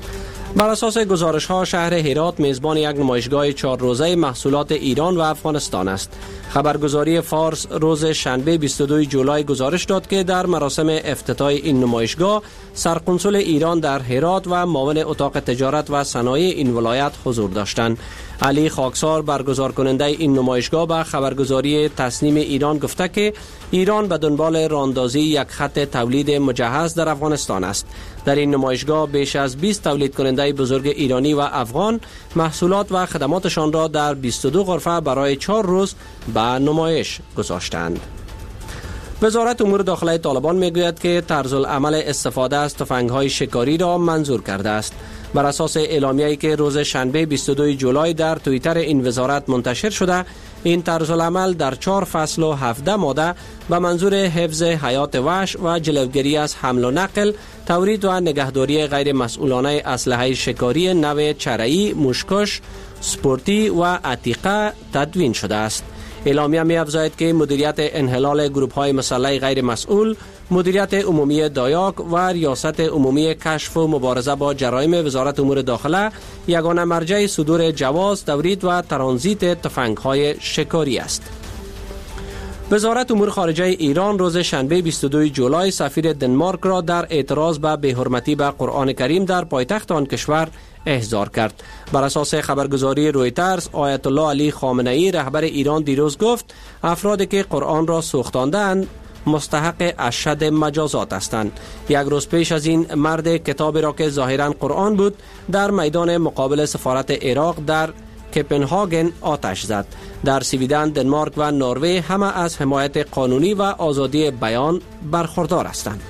بر اساس گزارش ها شهر هرات میزبان یک نمایشگاه چهار روزه محصولات ایران و افغانستان است. خبرگزاری فارس روز شنبه بیست و دو جولای گزارش داد که در مراسم افتتاح این نمایشگاه سرقنسول ایران در هرات و معاون اتاق تجارت و صنایع این ولایت حضور داشتند. علی خاکسار برگزار کننده این نمایشگاه به خبرگزاری تصنیم ایران گفته که ایران به دنبال راهاندازی یک خط تولید مجهز در افغانستان است. در این نمایشگاه بیش از بیست تولید کننده بزرگ ایرانی و افغان محصولات و خدماتشان را در بیست و دو غرفه برای چهار روز به نمایش گذاشتند. وزارت امور داخلی طالبان میگوید که طرز العمل استفاده از تفنگ‌های شکاری را منظور کرده است. بر اساس اعلامیه‌ای که روز شنبه بیست و دو جولای در توییتر این وزارت منتشر شده، این طرز العمل در چهار فصل و هفده ماده به منظور حفظ حیات وحش و جلوگیری از حمل و نقل، تولید و نگهداری غیر مسئولانه اسلحه شکاری نوع چرایی، موشکش، سپورتی و عتیقه تدوین شده است. اعلامیه می افزاید که مدیریت انحلال گروه‌های مسلح غیر مسئول، مدیریت عمومی دایاک و ریاست عمومی کشف و مبارزه با جرایم وزارت امور داخله یگانه مرجع صدور جواز تولید و ترانزیت تفنگ‌های شکاری است. وزارت امور خارجه ایران روز شنبه بیست و دو جولای سفیر دنمارک را در اعتراض به بی‌حرمتی به قرآن کریم در پایتخت آن کشور احضار کرد. بر اساس خبرگزاری رویترز، آیت الله علی خامنه‌ای رهبر ایران دیروز گفت افرادی که قرآن را سوختاندند مستحق اشد مجازات هستند. یک روز پیش از این مرد کتابی را که ظاهراً قرآن بود در میدان مقابل سفارت عراق در کپنهاگن آتش زد. در سویدن، دنمارک و نروژ همه از حمایت قانونی و آزادی بیان برخوردار هستند.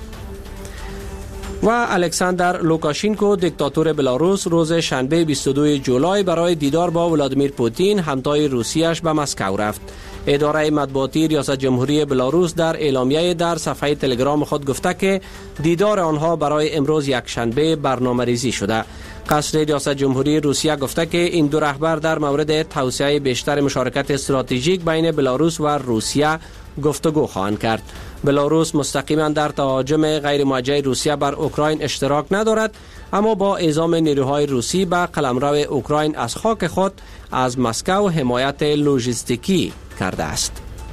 و الکساندر لوکاشینکو دیکتاتور بلاروس روز شنبه بیست و دو جولای برای دیدار با ولادیمیر پوتین همتای روسیه‌اش به مسکو رفت. اداره مطبوعاتی ریاست جمهوری بلاروس در اعلامیه در صفحه تلگرام خود گفته که دیدار آنها برای امروز یک شنبه برنامه‌ریزی شده. قصر ریاست جمهوری روسیه گفته که این دو رهبر در مورد توسعه بیشتر مشارکت استراتژیک بین بلاروس و روسیه گفتگو خواهند کرد. بلاروس مستقیما در تهاجم غیر موجه روسیه بر اوکراین اشتراک ندارد، اما با اعزام نیروهای روسی به قلمرو اوکراین از خاک خود از مسکو حمایت لوجستیکی کرده است.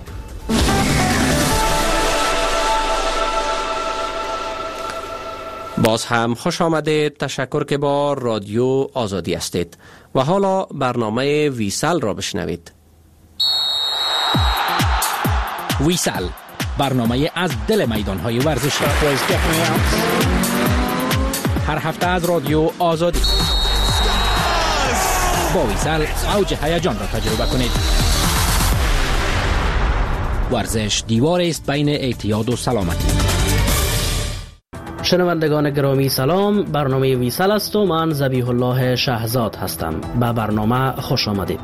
باز هم خوش آمدید. تشکر که با رادیو آزادی هستید و حالا برنامه ویسل را بشنوید. ویسل، برنامه از دل میدان‌های ورزشی، هر هفته از رادیو آزادی. با ویسل اوج هیجان را تجربه کنید. ورزش دیوار است بین اعتیاد و سلامتی. شنوندگان گرامی سلام، برنامه ویسل است و من ذبیح الله شهزاد هستم. به برنامه خوش آمدید.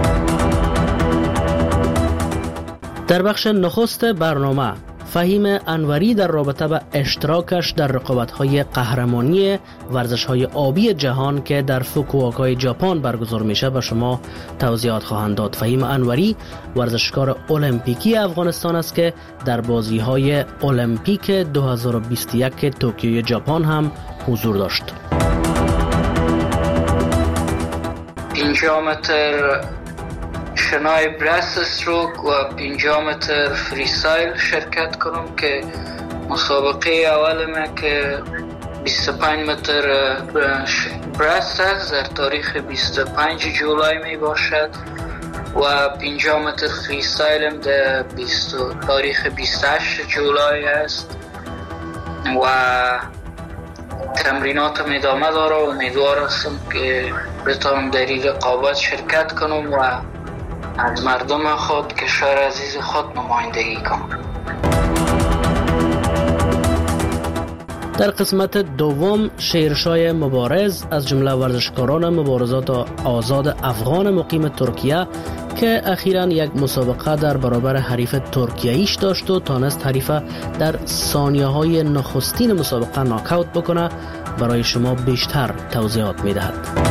در بخش نخست برنامه فهیم انوری در رابطه به اشتراکش در رقابت‌های قهرمانی ورزش‌های آبی جهان که در فوکوواکای ژاپن برگزار میشه به شما توضیحات خواهند داد. فهیم انوری ورزشکار المپیکی افغانستان است که در بازی‌های المپیک دو هزار و بیست و یک توکیو ژاپن هم حضور داشت. پنجاه متر شنای برست استروک و پنجاه متر فریستایل شرکت کنم که مسابقه اول ما که بیست و پنج متر برست است در تاریخ بیست و پنج جولای می باشد و پنجاه متر فریستایل هم در تاریخ بیست و هشت جولای است و تمرینات هم ادامه داره و امیدوار هستم که بتانم در این رقابت شرکت کنم و از مردم خود کشور عزیز خود نمایندگی کنم. در قسمت دوم شیرشای مبارز از جمله ورزشکاران مبارزات آزاد افغان مقیم ترکیه که اخیراً یک مسابقه در برابر حریف ترکیه‌ایش داشت و تانست حریف در ثانیه های نخستین مسابقه ناکاوت بکنه برای شما بیشتر توضیحات میدهد.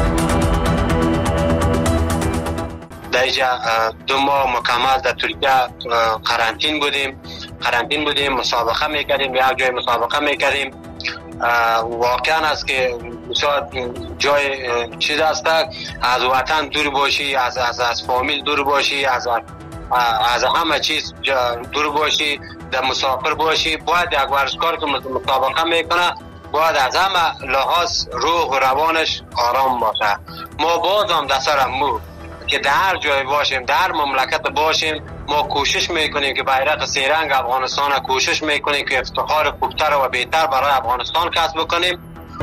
در اینجا دو ماه مکمل در ترکیه قرنطین بودیم قرنطین بودیم مسابقه میکردیم، یک جای مسابقه میکردیم. واقعا است که جای چیز است از وطن دور باشی، از از از فامیل دور باشی، از از همه چیز دور باشی، در مسافر باشی. باید یک ورزشکار که مسابقه میکنه باید از همه لحاظ روح و روانش آرام باشه. ما باز هم در سر مو که در هر جای باشیم، در مملکت باشیم، ما کوشش میکنیم که بیرق سه‌رنگ افغانستان کوشش میکنیم که افتخار خوبتر و بهتر برای افغانستان کسب بکنیم.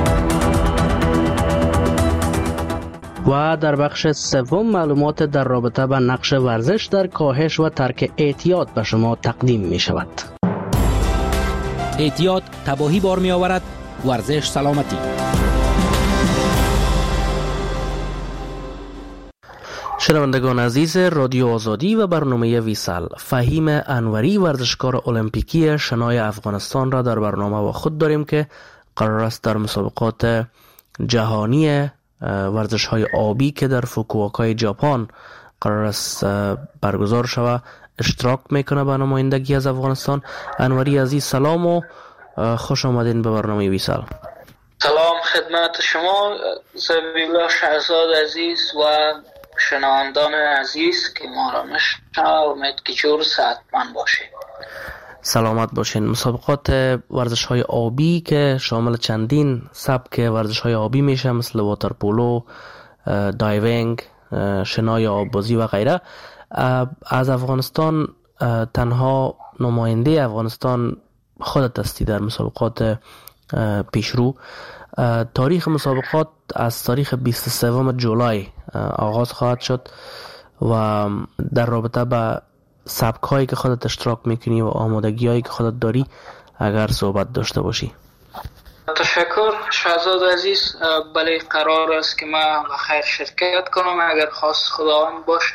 و در بخش سوم معلومات در رابطه با نقش ورزش در کاهش و ترک اعتیاد به شما تقدیم می شود. اعتیاد تباهی بار می آورد، ورزش سلامتی. شنوندگان عزیز رادیو آزادی و برنامه ویسال، فهیم انوری ورزشکار المپیکی شنای افغانستان را در برنامه با خود داریم که قرار است در مسابقات جهانی ورزش های آبی که در فوکوواکای ژاپن قرار است برگزار شود اشتراک میکنه به نمایندگی از افغانستان. انوری عزیز سلام و خوش آمدین به برنامه ویسال. سلام خدمت شما زبیلا شهزاد عزیز و شنوندان عزیز که ما را میشنوند. امید که جور صحتمند باشید. سلامت باشین. مسابقات ورزش های آبی که شامل چندین سبک ورزش های آبی میشه مثل واترپولو، دایوینگ، شنای آببازی و غیره، از افغانستان تنها نماینده افغانستان خودت هستی در مسابقات پیشرو. تاریخ مسابقات از تاریخ بیست و سوم جولای آغاز خواهد شد و در رابطه با سبک هایی که خودت اشتراک میکنی و آمادگی هایی که خودت داری اگر صحبت داشته باشی. تشکر شهزاد عزیز. بله قرار است که من بخیر شرکت کنم اگر خواست خداوند باشه.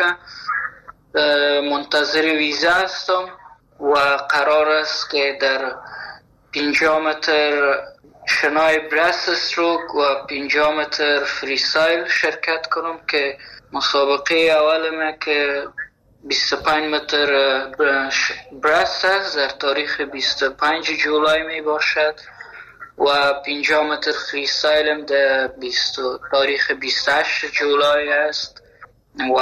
منتظر ویزا هستم و قرار است که در پنجاه متر شنای برست استروک و پنجاه متر فریستایل شرکت کنم که مسابقه اول ما که بیست و پنج متر برست است در تاریخ بیست و پنج جولای می باشد و پنجاه متر فریستایل هم در تاریخ بیست و هشت جولای است و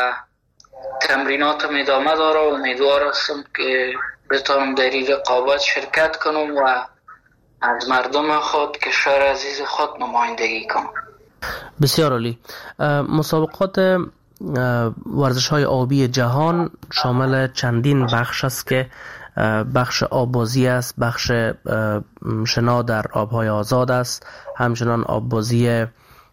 تمرینات هم ادامه داره و امیدوار هستم که بتانم در این رقابت شرکت کنم و از مردم خود کشور عزیز خود نمایندگی کنم. بسیار عالی. مسابقات ورزش های آبی جهان شامل چندین بخش است که بخش آببازی است، بخش شنا در آبهای آزاد است، همچنان آببازی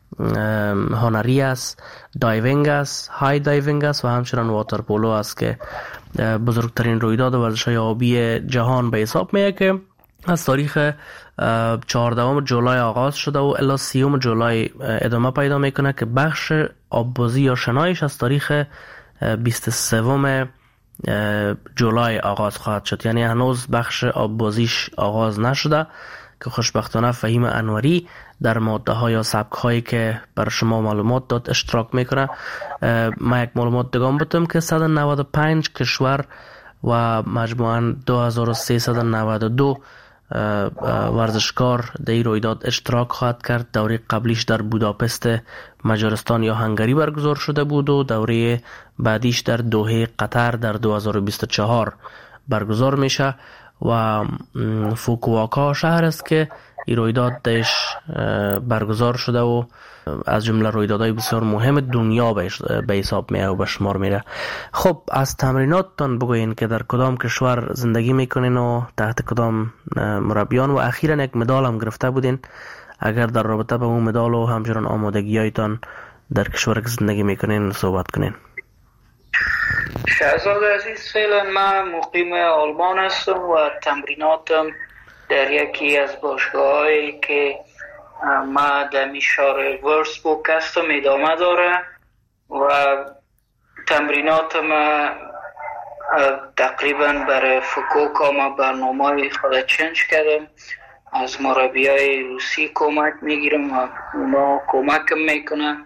هنری است، دایوینگ است، های دایوینگ است و همچنان واترپولو است که بزرگترین رویداد ورزش های آبی جهان به حساب میاد که از تاریخ چهاردهم جولای آغاز شده و الی سیوم جولای ادامه پیدا میکنه که بخش آببازی یا شنایش از تاریخ بیست و سوم جولای آغاز خواهد شد. یعنی هنوز بخش آببازیش آغاز نشده که خوشبختانه فهیم انوری در ماده ها یا سبک هایی که بر شما معلومات داد اشتراک میکنه. من یک معلومات دگم بودم که صد و نود و پنج کشور و مجموعاً دو هزار و سیصد و نود و دو ورزشکار در این رویداد اشتراک خواهد کرد. دوره قبلیش در بوداپست مجارستان یا هنگری برگزار شده بود و دوره بعدیش در دوحه قطر در دو هزار و بیست و چهار برگزار میشه و فوکواکا شهر است که این رویداد درش برگزار شده و از جمله رویدادهای بسیار مهم دنیا به حساب میاد و به شمار میره. خب از تمریناتتان بگوین که در کدام کشور زندگی میکنین و تحت کدام مربیان و اخیرا یک مدال هم گرفته بودین. اگر در رابطه با اون مدال و همچنان آمادگی‌هایتان در کشور که زندگی میکنین صحبت کنین. شهزاد عزیز، فعلا من مقیم آلمان هستم و تمریناتم در یکی از باشگاه‌هایی که ما در میشار ورسبوک هستم ادامه داره و تمرینات ما تقریبا برای فوکوکا ما برنامه خود چنج کردم. از مربیای روسی کمک میگیرم و اونا کمکم میکنن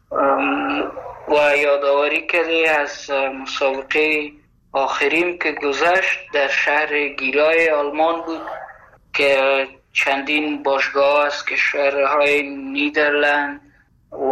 و یادآوری کردی از مسابقه آخریم که گذشت در شهر گیرای آلمان بود که چندین باشگاه از کشورهای نیدرلند و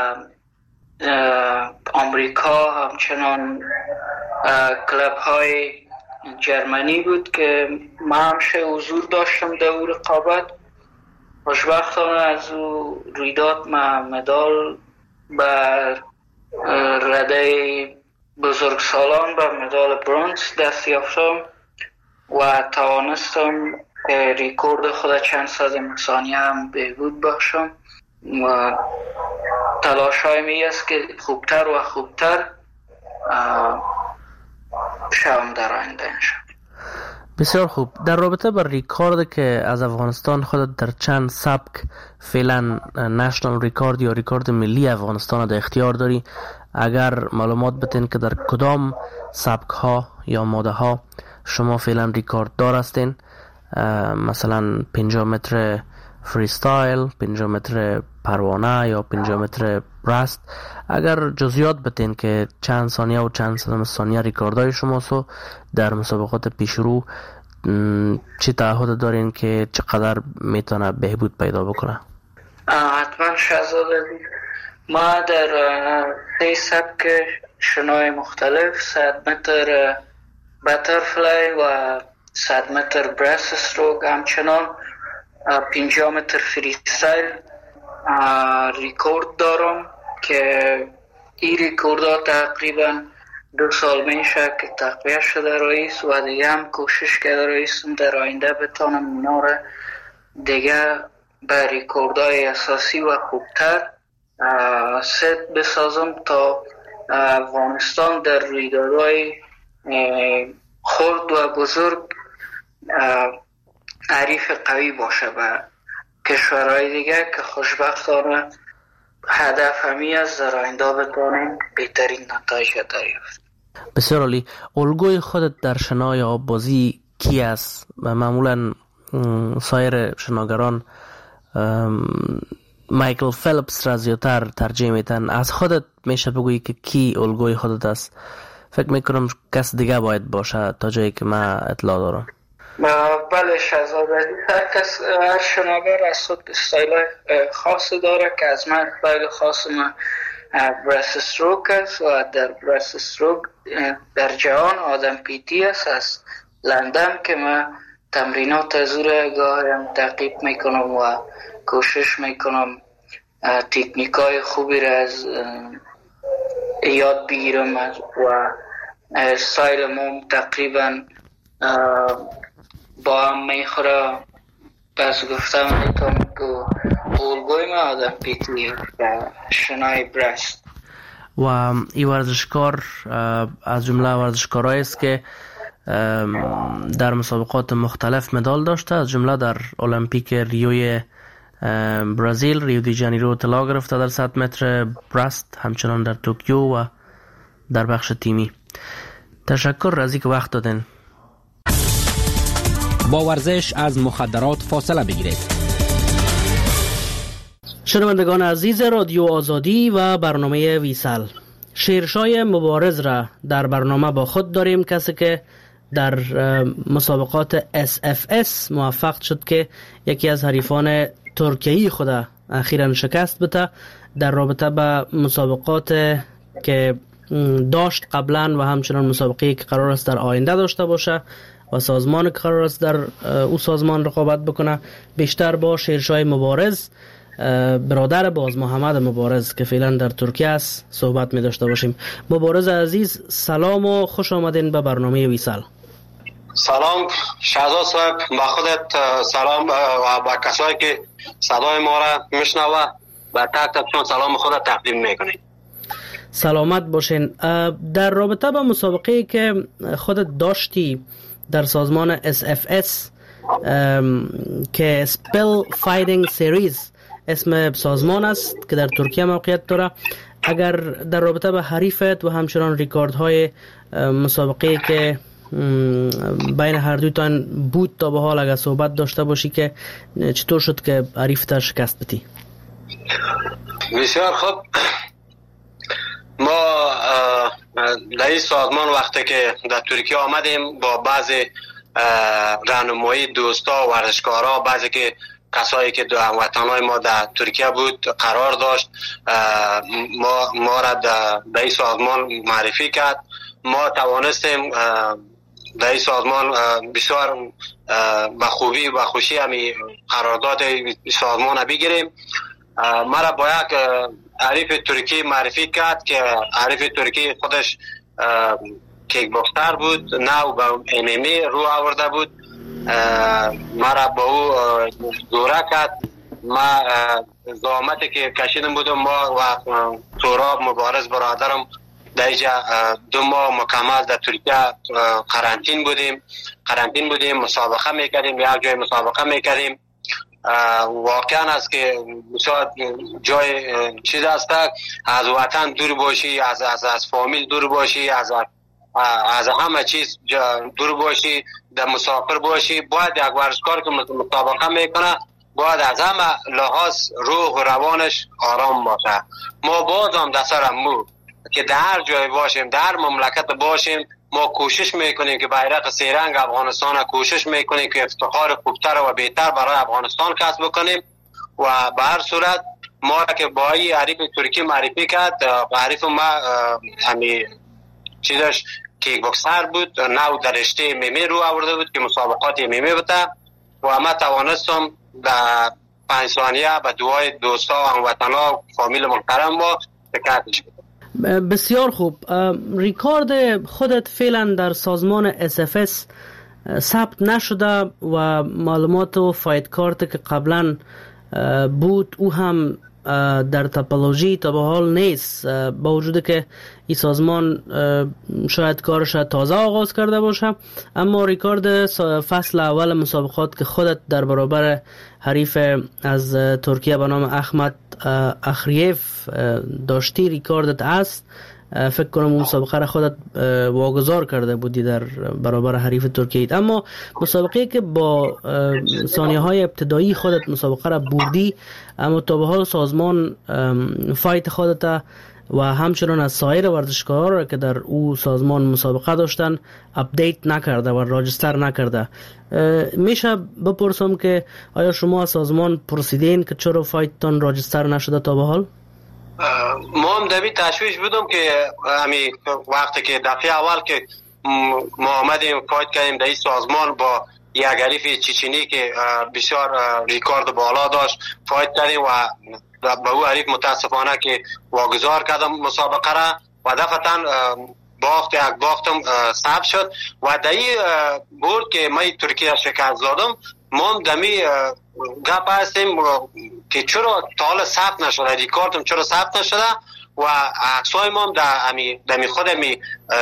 آمریکا همچنان کلب های جرمنی بود که ما همشه حضور داشتم در او رقابت. خوشبختانه از او رویداد ما مدال بر رده بزرگسالان به مدال برنز دست یافتم و توانستم ریکورد خود چند صد ثانیه هم بهبود باشم و تلاش هایم ای است که خوبتر و خوبتر شوم در آینده انشاءالله. بسیار خوب. در رابطه با ریکورد که از افغانستان خود در چند سبک فعلا نشنال ریکورد یا ریکورد ملی افغانستان در اختیار داری، اگر معلومات بتین که در کدام سبک ها یا ماده ها شما فعلا ریکورد دار هستین، مثلا پنجاه متر فریستایل، پنجاه متر پروانه یا پنجاه متر برست، اگر جزئیات بتین که چند ثانیه و چند صدم ثانیه ریکوردهای شما سو در مسابقات پیشرو چه تعهد دارین که چقدر میتونه بهبود پیدا بکنه؟ حتما شهزاد عزیز، ما در سه سبک شنای مختلف صد متر بترفلای و صد متر برست استروک همچنان پنجاه متر فریستایل ریکورد دارم که این ریکورد ها تقریبا دو سال میشه که تقویه شده رئیس و دیگه هم کوشش کرده رئیسم در آینده بتانم اینا را دیگه به ریکورد های اساسی و خوبتر ست بسازم تا افغانستان در رویدادهای خرد و بزرگ حریف قوی باشه و کشورهای دیگه که خوشبختانه هدف همی از در آینده بتانیم بهترین نتایج دریافت. بسیار عالی. الگوی خودت در شنا یا آببازی کی است؟ و معمولا سایر شناگران مایکل فیلپس را زیادتر ترجیح میتن. از خودت میشه بگویی که کی الگوی خودت است؟ فکر میکنم کس دیگه باید باشه تا جایی که من اطلاع دارم. بله شهزاد عزیز، هر کس هر شناگر از خود استایل خاص داره که از من استایل خاص من برست استروک است و در برست استروک در جهان آدم پیتی است از لندن که من تمرینات از او را گاهیم تعقیب میکنم و کوشش میکنم تکنیک های خوبی را از یاد بگیرم و استایل مون تقریبا با هم میخوره. پس گفتم میتونم که الگوی ما آدم پیتی شنای برست و این ورزشکار از جمله ورزشکارهایی است که در مسابقات مختلف مدال داشته، از جمله در المپیک ریوی برزیل ریو دی جانیرو طلا گرفته در صد متر برست، همچنان در توکیو و در بخش تیمی. تشکر از اینکه وقت دادین. با ورزش از مخدرات فاصله بگیرید. شنوندگان عزیز رادیو آزادی و برنامه ویسل، شیرشای مبارز را در برنامه با خود داریم، کسی که در مسابقات اس اف اس موفق شد که یکی از حریفان ترکیه‌ای خود اخیراً شکست بده در رابطه با مسابقات که داشت قبلا و همچنان مسابقه‌ای که قرار است در آینده داشته باشه و سازمان که قرار است در او سازمان رقابت بکنه. بیشتر با شیرشاه مبارز، برادر باز محمد مبارز که فعلا در ترکیه است، صحبت می داشته باشیم. مبارز عزیز، سلام و خوش آمدین به برنامه ویسال. سلام شهزاد صاحب، با خودت سلام و با کسایی که صدای ما را میشنوه و تک تکشون سلام خودت تقدیم میکنیم. سلامت باشین. در رابطه با مسابقه که خودت داشتی در سازمان اس اف اس که سپل فایتینگ سیریز اسم سازمان است که در ترکیه موقعیت داره، اگر در رابطه با حریفت و همچنان ریکاردهای مسابقه که بین هر دوتان بود تا به حال اگر صحبت داشته باشی که چطور شد که حریفت شکست بدی؟ بسیار خوب. ما در این سازمان وقتی که در ترکیه آمدیم با بعضی راهنمایی دوستا و ورزشکارا، بعضی که کسایی که دو هموطنای ما در ترکیه بود قرار داشت، ما ما را در این سازمان معرفی کرد. ما توانستیم در این سازمان بسیار به خوبی و خوشی همی قرارداد سازمان بگیریم. مرا با یک حریف ترکی معرفی کرد که حریف ترکی خودش کیک باکسر بود، نه به ام ام ای رو آورده بود. مرا با او دوره کرد. ما زحمتی که کشیدم بودم، ما و سهراب مبارز برادرم در اینجا دو ماه مکمل در ترکیه قرنطین بودیم قرنطین بودیم مسابقه میکردیم، یک جای مسابقه میکردیم. واقعا است که شاید جای چیز است از وطن دور باشی، از از از فامیل دور باشی، از از همه چیز دور باشی، در مسافر باشی. باید یک ورزشکار که مسابقه میکنه باید از همه لحاظ روح و روانش آرام باشه. ما باز هم در سرم مو که در هر جای باشیم، در مملکت باشیم، ما کوشش میکنیم که بیرق سیرنگ افغانستان کوشش میکنیم که افتخار خوبتر و بهتر برای افغانستان کسب بکنیم. و به هر صورت ما که با این حریف ترکی معرفی کرد، حریف ما همی چیزش کیک باکسر بود، نو در رشته میمی رو آورده بود که مسابقات میمی بوده و ما توانستم در پنج ثانیه به دعای دوستا و هموطنا فامیل محترم ما شکستش بود. بسیار خوب. ریکارد خودت فعلا در سازمان اس اف اس ثبت نشده و معلومات و فایت کارت که قبلا بود او هم در تپولوژی تا به حال نیست، با وجود که این سازمان شاید کارش تازه آغاز کرده باشه. اما ریکارد فصل اول مسابقات که خودت در برابر حریف از ترکیه به نام احمد اخریف داشتی، ریکاردت است. فکر کنم اون مسابقه را خودت واگذار کرده بودی در برابر حریف ترکیه. اما مسابقه که با ثانیه های ابتدایی خودت مسابقه را بردی، اما تا به حال سازمان فایت خودت و همچنان از سایر ورزشکارها را که در او سازمان مسابقه داشتن اپدیت نکرده و راجستر نکرده. میشه بپرسم که آیا شما از سازمان پرسیدین که چرا فایتتان راجستر نشده تا به حال؟ ما هم دوی تشویش بودم که همی وقتی که دفعه اول که ما آمدیم فایت کردیم در این سازمان با یک حریف چیچینی که بسیار ریکارد بالا داشت فایت کردیم و با او حریف متاسفانه که واگذار کردم مسابقه را و دفعتا باخت یک باختم ثبت شد و در این برد که من ترکیه شکست دادم. ما هم دمی گپ هستیم که چرا تا حالا ثبت نشده، ریکاردم چرا ثبت نشده و عکسای ما هم در همی دمی خود همی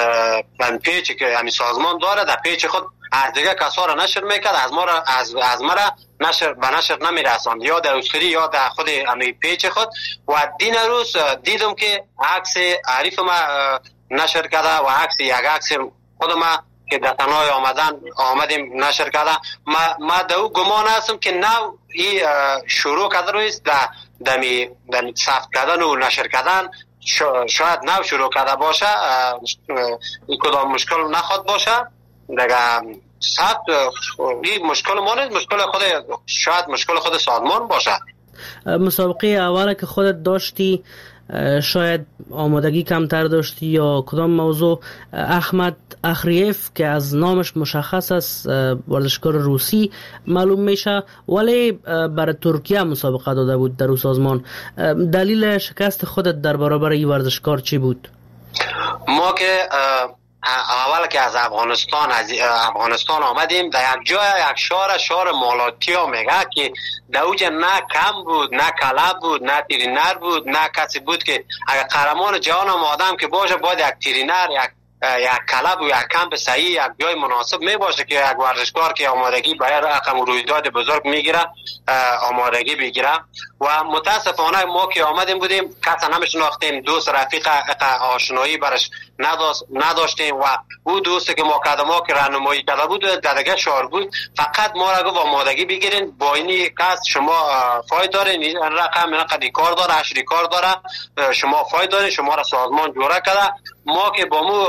پیچ که همی سازمان داره در پیچ خود از دیگه کسا را نشر میکرد، از ما را از از ما را نشر به نشر نمیرساند، یا در اسکری یا در خود همی پیچ خود. و دین روز دیدم که عکس عریف ما نشر کرده و عکس یک عکس خود ما که در تنهای آمدن آمدیم نشر کرده. ما ما در او گمان هستم که نو ای شروع کرده رویست در دمی دمی ثبت کردن و نشر کردن شاید نو شروع کرده باشه، این کدام مشکل نخواد باشه دیگه سخت این مشکل ما نیست، مشکل خود شاید مشکل خود سازمان باشه. مسابقه اوله که خودت داشتی شاید آمادگی کمتر داشتی یا کدام موضوع؟ احمد اخریف که از نامش مشخص است ورزشکار روسی معلوم میشه، ولی برای ترکیه مسابقه داده بود در اون سازمان. دلیل شکست خودت در برابر این ورزشکار چی بود؟ ما که اول که از افغانستان از افغانستان آمدیم در یک جای یک شهر شهر مالاتیا میگه که در اوجه نه کم بود، نه کلب بود، نه ترینر بود، نه کسی بود که اگر قهرمان جهان هم آدم که باشه باید یک ترینر، یک یک کلب و یک کمپ صحیح، یک جای مناسب می باشه که یک ورزشکار که آمادگی برای رقم رویداد بزرگ میگیره آمادگی بگیره. و متاسفانه ما که آمدیم بودیم کسی نمیشناختیم، دوست رفیق آشنایی برش نداشتیم و او دوستی که ما کردم ما که راهنمایی کرده بود در دیگه شهر بود، فقط ما را گفت آمادگی بگیرین، با اینی کس شما فاید دارین، این رقم اینقدر کار داره، عشری کار داره، شما فاید دارین، شما را سازمان جوره کرده. ما که با مو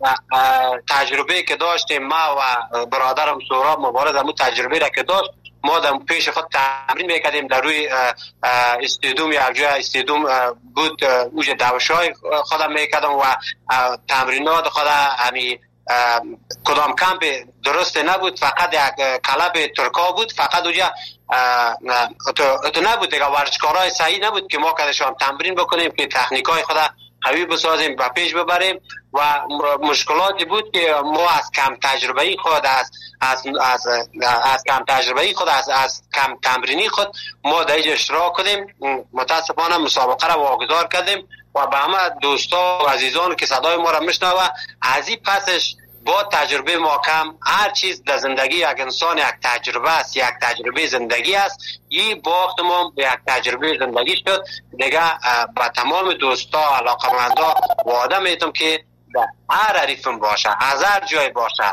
تجربه که داشتیم، ما و برادرم سهراب مبارز همون تجربه را که داشت، ما در پیش خود تمرین میکردیم در روی استادیوم، یک جای استادیوم بود اوج دوشای خودم میکردم و تمرینات خود همی کدام کمپ درست نبود، فقط یک کلب ترکا بود، فقط اوجا تو نبود دیگه، ورزشکارای صحیح نبود که ما کدشان تمرین بکنیم که تکنیکای خود قوی بسازیم و پیش ببریم. و مشکلاتی بود که ما از کم تجربه خود از از از از کم تجربه خود از از کم تمرینی خود ما در اشتراک کردیم. متاسفانه مسابقه را واگذار کردیم و به همه دوستا و عزیزان که صدای ما را میشنوه، از این پسش با تجربه ما کم، هر چیز در زندگی یک انسان یک تجربه است، یک تجربه زندگی است. این باخت ما یک تجربه زندگی شد دیگه. با تمام دوستا علاقمندا وعده میتونم که هر حریفم باشه، از هر جای باشه،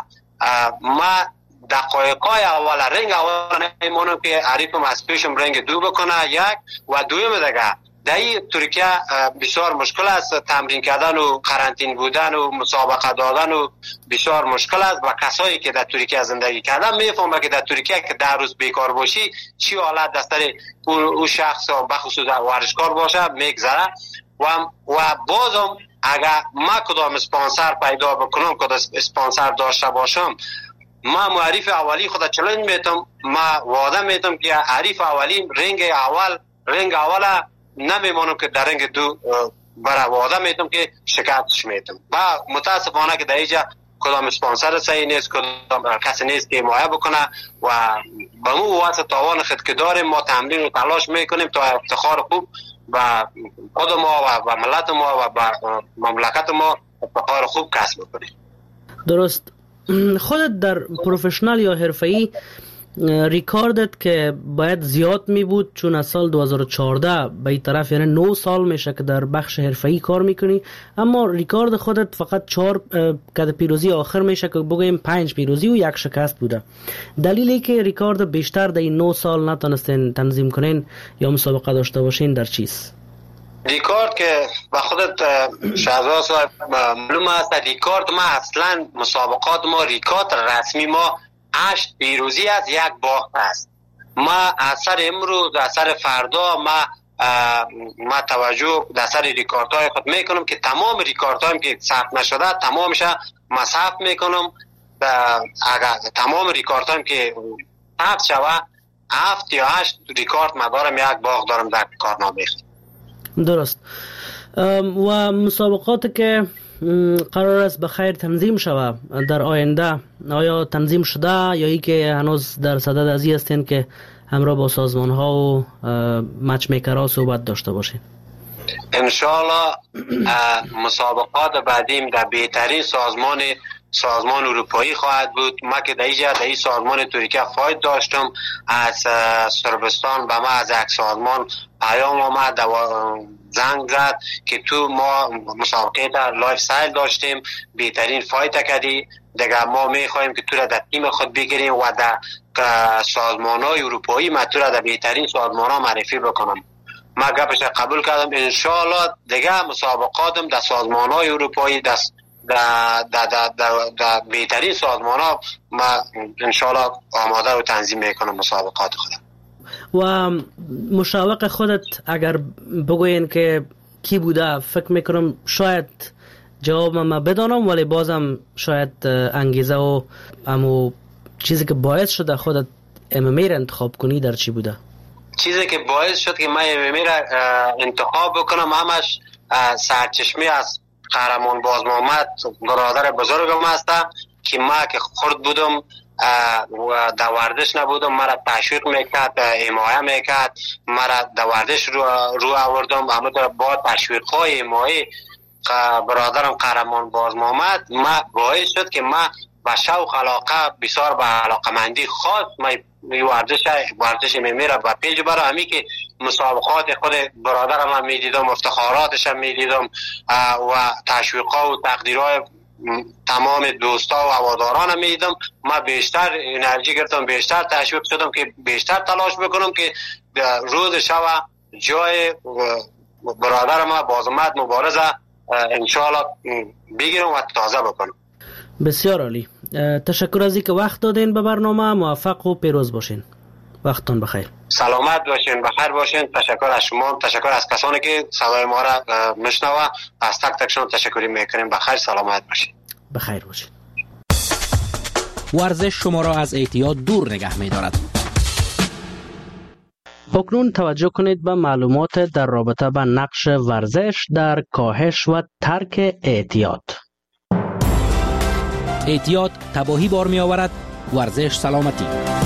ما دقایقای اول رنگ اول نمیمونم که حریفم از پیشم رنگ دو بکنه یک، و دویم دیگه در ترکیه بسیار مشکل است تمرین کردن و قرنطین بودن و مسابقه دادن و بسیار مشکل است. و کسایی که در ترکیه زندگی کردن میفهمه که در ترکیه که ده روز بیکار باشی چی حالت در سر اون شخص بخصوص ورزشکار باشه میگذره. و و بازم اگر ما کدام اسپانسر پیدا بکنم، کدام اسپانسر داشته باشم، ما معرف اولی خود چلنج میتم، ما وعده میتم که حریف اولی رنگ اول رنگ اول نمیمونم که در رنگ دو برای وعده میتم که شکستش میتم. و متاسفانه که در اینجا کدام اسپانسر صحیح نیست، کدام کسی نیست که حمایت بکنه و با مو واسه توان خود که داریم ما تمرین و تلاش میکنیم تا افتخار خوب و خود ما و ملت ما و مملکت ما افتخار خوب کسب بکنیم. درست. خودت در پروفشنال یا حرفه‌ای ریکاردت که باید زیاد می بود، چون از سال دو هزار و چهارده به این طرف یعنی نه سال میشه که در بخش حرفه‌ای کار میکنی، اما ریکارد خودت فقط چهار کد پیروزی آخر میشه که بگویم پنج پیروزی و یک شکست بوده. دلیلی که ریکارد بیشتر در این نه سال نتونستین تنظیم کنین یا مسابقه داشته باشین در چیست؟ ریکارد که با خودت شهزاد صاحب معلوم است، ریکارد ما اصلا مسابقات ما ریکارد رسمی ما هشت پیروزی از یک باخت است. ما اثر امروز اثر فردا ما ما توجه در سر ریکاردهای خود میکنم که تمام ریکاردهایم که ثبت نشده تمامش ما ثبت میکنم. اگر تمام ریکاردهایم که ثبت شود هفت یا هشت ریکارد ما دارم، یک باخت دارم در کارنامه. درست. و مسابقات که قرار است به خیر تنظیم شود در آینده، آیا تنظیم شده یا ای که هنوز در صدد ازی هستین که همراه با سازمان ها و مچ میکر ها صحبت داشته باشین؟ انشاءالله مسابقات بعدیم در بهترین سازمان سازمان اروپایی خواهد بود. ما که در اینجا در این سازمان ترکیه فاید داشتم، از سربستان به ما از یک سازمان پیام آمد زنگ زد که تو ما مسابقه در لایف استایل داشتیم، بهترین فایت کردی دیگه، ما میخوایم که تو را در تیم خود بگیریم و در سازمان های اروپایی ما تو را در بهترین سازمان ها معرفی بکنم. ما گپش قبول کردم، انشاءالله دیگه مسابقاتم در سازمان های اروپایی در در در در در بهترین سازمان ها ما انشالله آماده و تنظیم میکنم مسابقات خودم. و مشاوق خودت اگر بگوین که کی بوده، فکر میکنم شاید جواب ما بدانم، ولی بازم شاید انگیزه و امو چیزی که باعث شده خودت ام ام ای را انتخاب کنی در چی بوده؟ چیزی که باعث شد که من ام ام ای را انتخاب بکنم همش سرچشمه از قهرمان باز محمد برادر بزرگم هستم که ما که خرد بودم و در ورزش نبودم، مرا تشویق میکرد، حمایه میکرد، مرا در ورزش رو, رو آوردم. اما در با تشویق های حمایه برادرم قهرمان باز محمد ما باعث شد که ما با شوق علاقه بسیار با علاقه مندی خاص ما ورزش ورزش میمی را با پیج برای همی که مسابقات خود برادرم هم میدیدم، افتخاراتش هم میدیدم و تشویقها و تقدیرهای تمام دوستا و هواداران هم میدیدم. ما بیشتر انرژی گرفتم، بیشتر تشویق شدم که بیشتر تلاش بکنم که روز شب جای برادر ما بازمت مبارزه انشاءالله بگیرم و تازه بکنم. بسیار عالی، تشکر از اینکه وقت دادین به برنامه. موفق و پیروز باشین. وقتتون بخیر. سلامت باشین، بخیر باشین. تشکر از شما، تشکر از کسانی که صدای ما را میشنوه. از تک تکشون تشکری میکنیم. بخیر، سلامت باشین. بخیر باشین. ورزش شما را از اعتیاد دور نگه می‌دارد. اکنون توجه کنید به معلومات در رابطه با نقش ورزش در کاهش و ترک اعتیاد. اعتیاد تباهی بار می آورد، ورزش سلامتی.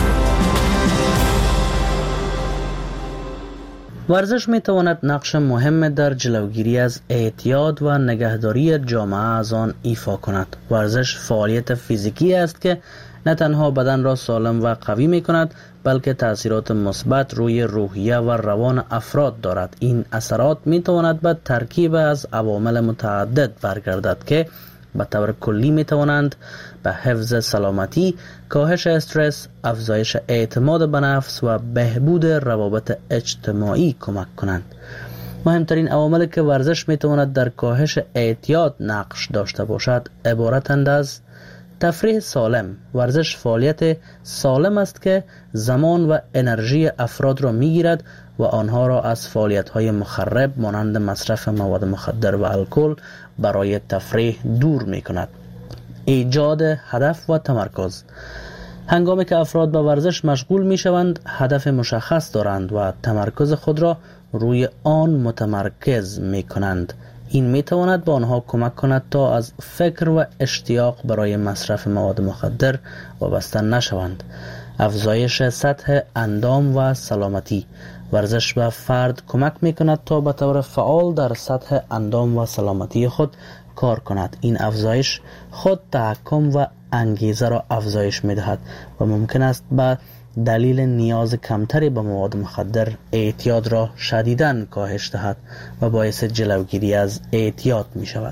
ورزش می تواند نقش مهم در جلوگیری از اعتیاد و نگهداری جامعه از آن ایفا کند. ورزش فعالیت فیزیکی است که نه تنها بدن را سالم و قوی می کند، بلکه تأثیرات مثبت روی روحیه و روان افراد دارد. این اثرات می تواند به ترکیب از عوامل متعدد برگردد که به طور کلی می توانند به حفظ سلامتی، کاهش استرس، افزایش اعتماد به نفس و بهبود روابط اجتماعی کمک کنند. مهمترین عواملی که ورزش می تواند در کاهش اعتیاد نقش داشته باشد عبارتند از تفریح سالم. ورزش فعالیت سالم است که زمان و انرژی افراد را می گیرد و آنها را از فعالیت‌های مخرب مانند مصرف مواد مخدر و الکل برای تفریح دور می کند. ایجاد هدف و تمرکز. هنگامی که افراد به ورزش مشغول می شوند، هدف مشخص دارند و تمرکز خود را روی آن متمرکز می کنند. این می تواند به آنها کمک کند تا از فکر و اشتیاق برای مصرف مواد مخدر وابسته نشوند. افزایش سطح اندام و سلامتی. ورزش به فرد کمک می کند تا به طور فعال در سطح اندام و سلامتی خود کار کند. این افزایش خود تحکم و انگیزه را افزایش می دهد و ممکن است به دلیل نیاز کمتری به مواد مخدر اعتیاد را شدیداً کاهش دهد و باعث جلوگیری از اعتیاد می شود.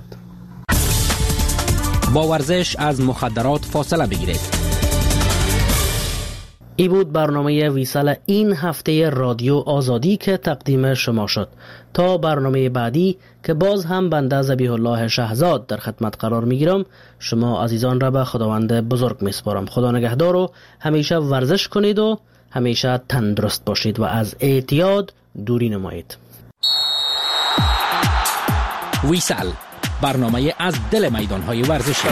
با ورزش از مخدرات فاصله بگیرید. ای بود برنامه ویسال این هفته رادیو آزادی که تقدیم شما شد. تا برنامه بعدی که باز هم بنده ذبیح الله شهزاد در خدمت قرار می گیرم، شما عزیزان را به خداوند بزرگ می سپارم. خدا نگهدار و همیشه ورزش کنید و همیشه تندرست باشید و از اعتیاد دوری نمایید. ویسال، برنامه از دل میدانهای ورزشی،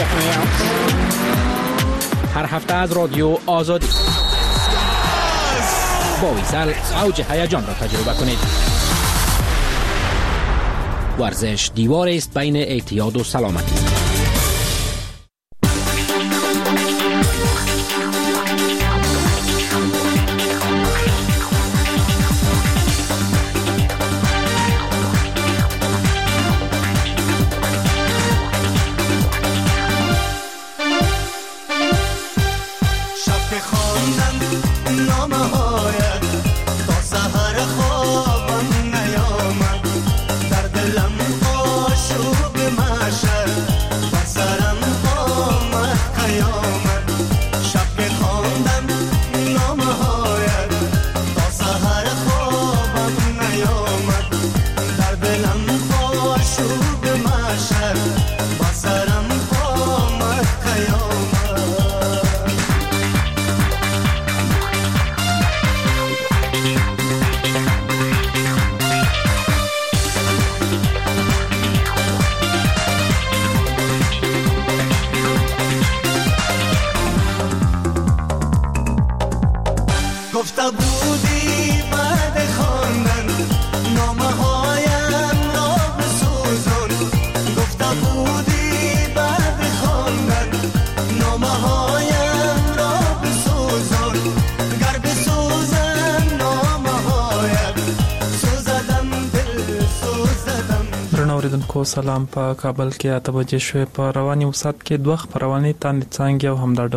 هر هفته از رادیو آزادی. با ویسال اوج هیجان را تجربه کنید. ورزش دیوار است بین اعتیاد و سلامتی. در دلم آشوب مشه گفته بودی بعد خواندن نامه هایم را بسوزان، گفته بودی بعد خواندن نامه هایم را بسوزان، گر بسوزن نامه هایم سوزدم دل سوزدم. درنو اوریدونکو سلام. په کابل کې اته بجې شوې. په رواني وسات کې دوه خپرونې تاند څانګې او همدا